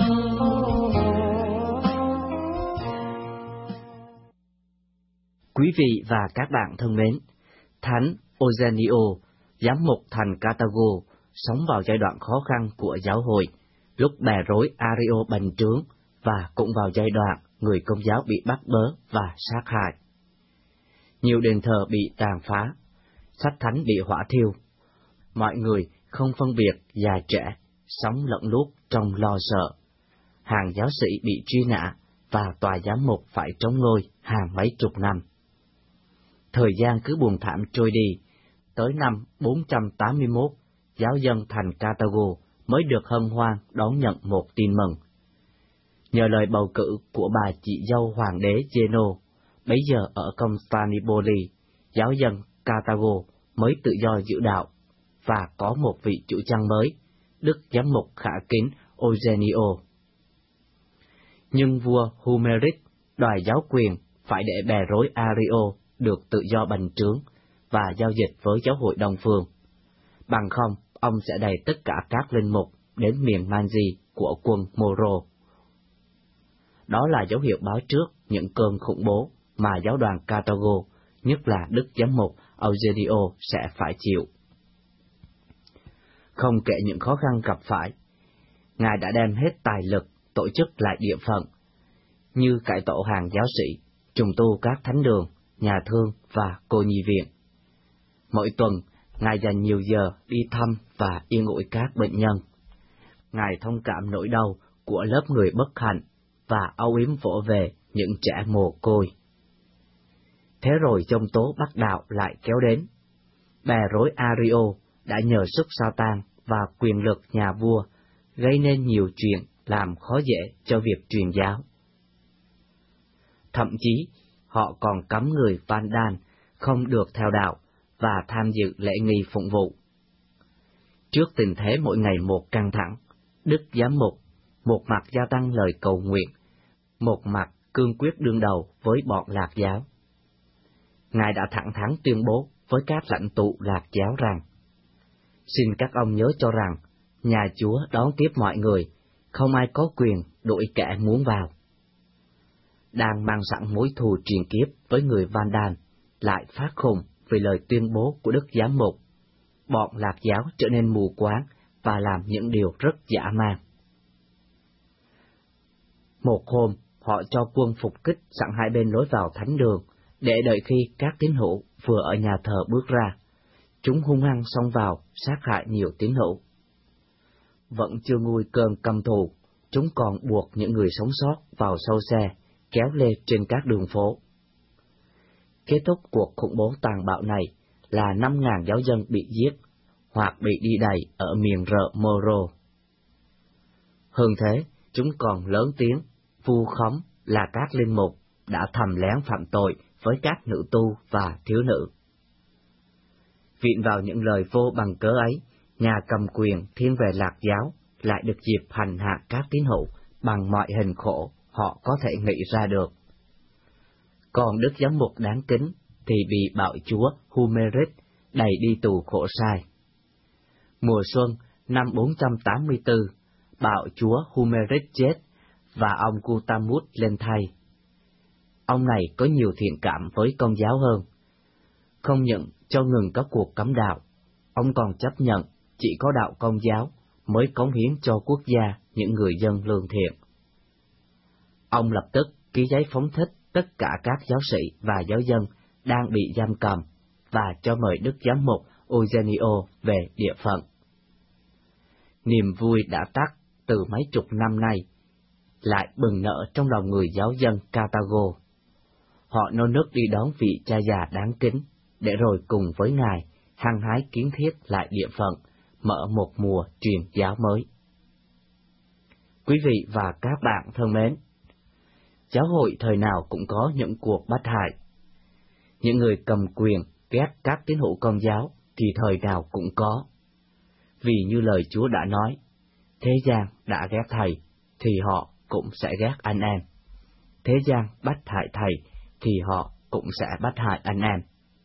Quý vị và các bạn thân mến, Thánh Eugenio, giám mục thành Cartago, sống vào giai đoạn khó khăn của giáo hội, lúc bè rối Ario bành trướng, và cũng vào giai đoạn người Công giáo bị bắt bớ và sát hại. Nhiều đền thờ bị tàn phá, sách thánh bị hỏa thiêu. Mọi người không phân biệt già trẻ, sống lẫn lút trong lo sợ. Hàng giáo sĩ bị truy nã và tòa giám mục phải trống ngôi hàng mấy chục năm. Thời gian cứ buồn thảm trôi đi, tới năm 481, giáo dân thành Carthago mới được hân hoan đón nhận một tin mừng. Nhờ lời bầu cử của bà chị dâu hoàng đế Zeno, bấy giờ ở Constantinople, giáo dân Carthago mới tự do giữ đạo, và có một vị chủ chăn mới, Đức Giám mục khả kính Eugenio. Nhưng vua Humeric đòi giáo quyền phải để bè rối Ario được tự do bành trướng và giao dịch với giáo hội Đông Phương. Bằng không, ông sẽ đẩy tất cả các linh mục đến miền Manzi của quân Moro. Đó là dấu hiệu báo trước những cơn khủng bố mà giáo đoàn Carthago, nhất là Đức Giám mục Eugenio sẽ phải chịu. Không kể những khó khăn gặp phải, Ngài đã đem hết tài lực tổ chức lại địa phận, như cải tổ hàng giáo sĩ, trùng tu các thánh đường, nhà thương và cô nhi viện. Mỗi tuần, Ngài dành nhiều giờ đi thăm và yên ủi các bệnh nhân. Ngài thông cảm nỗi đau của lớp người bất hạnh và âu yếm vỗ về những trẻ mồ côi. Thế rồi giông tố bắt đạo lại kéo đến. Bè rối Ario đã nhờ sức Sa-tan và quyền lực nhà vua gây nên nhiều chuyện làm khó dễ cho việc truyền giáo. Thậm chí, họ còn cấm người Vandal không được theo đạo và tham dự lễ nghi phụng vụ. Trước tình thế mỗi ngày một căng thẳng, Đức Giám mục một mặt gia tăng lời cầu nguyện, một mặt cương quyết đương đầu với bọn Lạc giáo. Ngài đã thẳng thắn tuyên bố với các lãnh tụ Lạc giáo rằng: xin các ông nhớ cho rằng, nhà Chúa đón tiếp mọi người, không ai có quyền đuổi kẻ muốn vào. Đang mang sẵn mối thù truyền kiếp với người Vandal, lại phát khùng vì lời tuyên bố của Đức Giám mục, bọn Lạc giáo trở nên mù quáng và làm những điều rất dã man. Một hôm, họ cho quân phục kích sẵn hai bên lối vào thánh đường, để đợi khi các tín hữu vừa ở nhà thờ bước ra, chúng hung hăng xông vào sát hại nhiều tín hữu. Vẫn chưa nguôi cơn căm thù, chúng còn buộc những người sống sót vào sau xe, kéo lê trên các đường phố. Kết thúc cuộc khủng bố tàn bạo này là 5.000 giáo dân bị giết hoặc bị đi đày ở miền rợ Moro. Hơn thế, chúng còn lớn tiếng vu khống là các linh mục đã thầm lén phạm tội với các nữ tu và thiếu nữ. Viện vào những lời vô bằng cớ ấy, nhà cầm quyền thiên về Lạc giáo lại được dịp hành hạ các tín hữu bằng mọi hình khổ họ có thể nghĩ ra được. Còn Đức Giám mục đáng kính thì bị bạo chúa Humeric đẩy đi tù khổ sai. Mùa xuân năm 484, bạo chúa Humeric chết và ông Cutamut lên thay. Ông này có nhiều thiện cảm với Công giáo hơn. Không những cho ngừng các cuộc cấm đạo, ông còn chấp nhận chỉ có đạo Công giáo mới cống hiến cho quốc gia những người dân lương thiện. Ông lập tức ký giấy phóng thích tất cả các giáo sĩ và giáo dân đang bị giam cầm và cho mời Đức Giám mục Eugenio về địa phận. Niềm vui đã tắt từ mấy chục năm nay lại bừng nở trong lòng người giáo dân Carthago. Họ nô nức đi đón vị cha già đáng kính, để rồi cùng với Ngài hăng hái kiến thiết lại địa phận, mở một mùa truyền giáo mới. Quý vị và các bạn thân mến, giáo hội thời nào cũng có những cuộc bắt hại. Những người cầm quyền ghét các tín hữu Công giáo thì thời nào cũng có. Vì như lời Chúa đã nói, thế gian đã ghét thầy thì họ cũng sẽ ghét anh em. Thế gian bắt hại thầy thì họ cũng sẽ bắt hại anh em.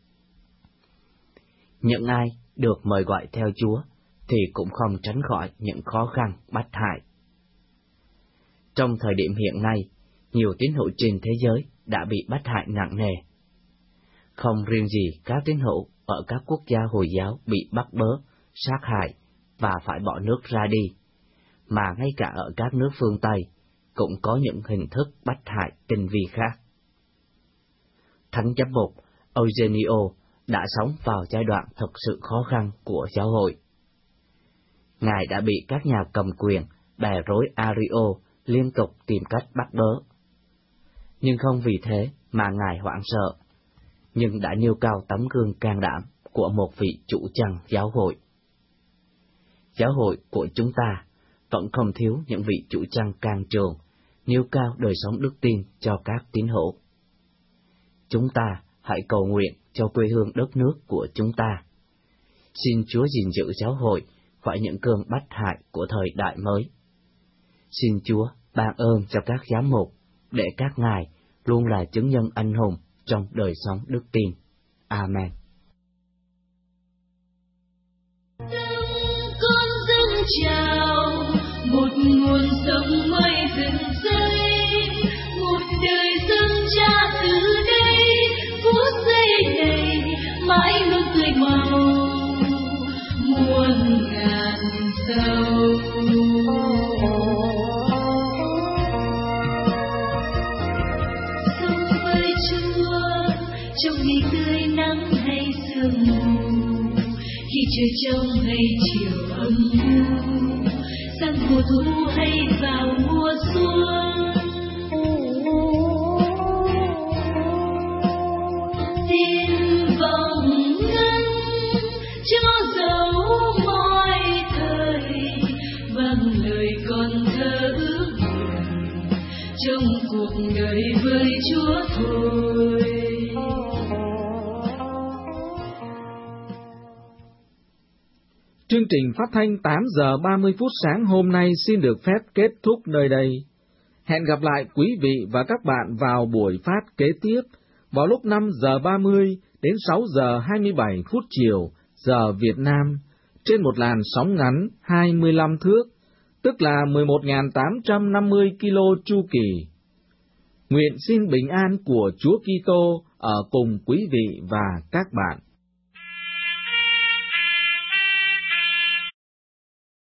Những ai được mời gọi theo Chúa thì cũng không tránh khỏi những khó khăn bắt hại. Trong thời điểm hiện nay, nhiều tín hữu trên thế giới đã bị bắt hại nặng nề. Không riêng gì các tín hữu ở các quốc gia Hồi giáo bị bắt bớ, sát hại và phải bỏ nước ra đi, mà ngay cả ở các nước phương Tây cũng có những hình thức bách hại tinh vi khác. Thánh giám mục Eugenio đã sống vào giai đoạn thực sự khó khăn của giáo hội. Ngài đã bị các nhà cầm quyền, bè rối Ario liên tục tìm cách bắt bớ. Nhưng không vì thế mà Ngài hoảng sợ, nhưng đã nêu cao tấm gương can đảm của một vị chủ chăn giáo hội. Giáo hội của chúng ta vẫn không thiếu những vị chủ chăn can trường, nêu cao đời sống đức tin cho các tín hữu. Chúng ta hãy cầu nguyện cho quê hương đất nước của chúng ta. Xin Chúa gìn giữ giáo hội khỏi những cơn bách hại của thời đại mới. Xin Chúa ban ơn cho các giám mục, để các ngài luôn là chứng nhân anh hùng trong đời sống đức tin. Amen. Con dâng chào một nguồn sống mới rực rây, một đời dâng cha từ đây, phút giây này mãi luôn tươi màu muôn ngàn sao. Sống với Chúa trong ngày tươi nắng hay sương mù, khi trời trong hay chiều âm u, sang mùa thu hay vào mùa xuân. Tin vọng ngân cho dấu mọi thời, vang lời con thơ ước nguyện trong cuộc đời với Chúa thôi. Chương trình phát thanh 8 giờ 30 phút sáng hôm nay xin được phép kết thúc nơi đây. Hẹn gặp lại quý vị và các bạn vào buổi phát kế tiếp vào lúc 5 giờ 30 đến 6 giờ 27 phút chiều giờ Việt Nam trên một làn sóng ngắn 25 thước, tức là 11.850 kilo chu kỳ. Nguyện xin bình an của Chúa Kitô ở cùng quý vị và các bạn.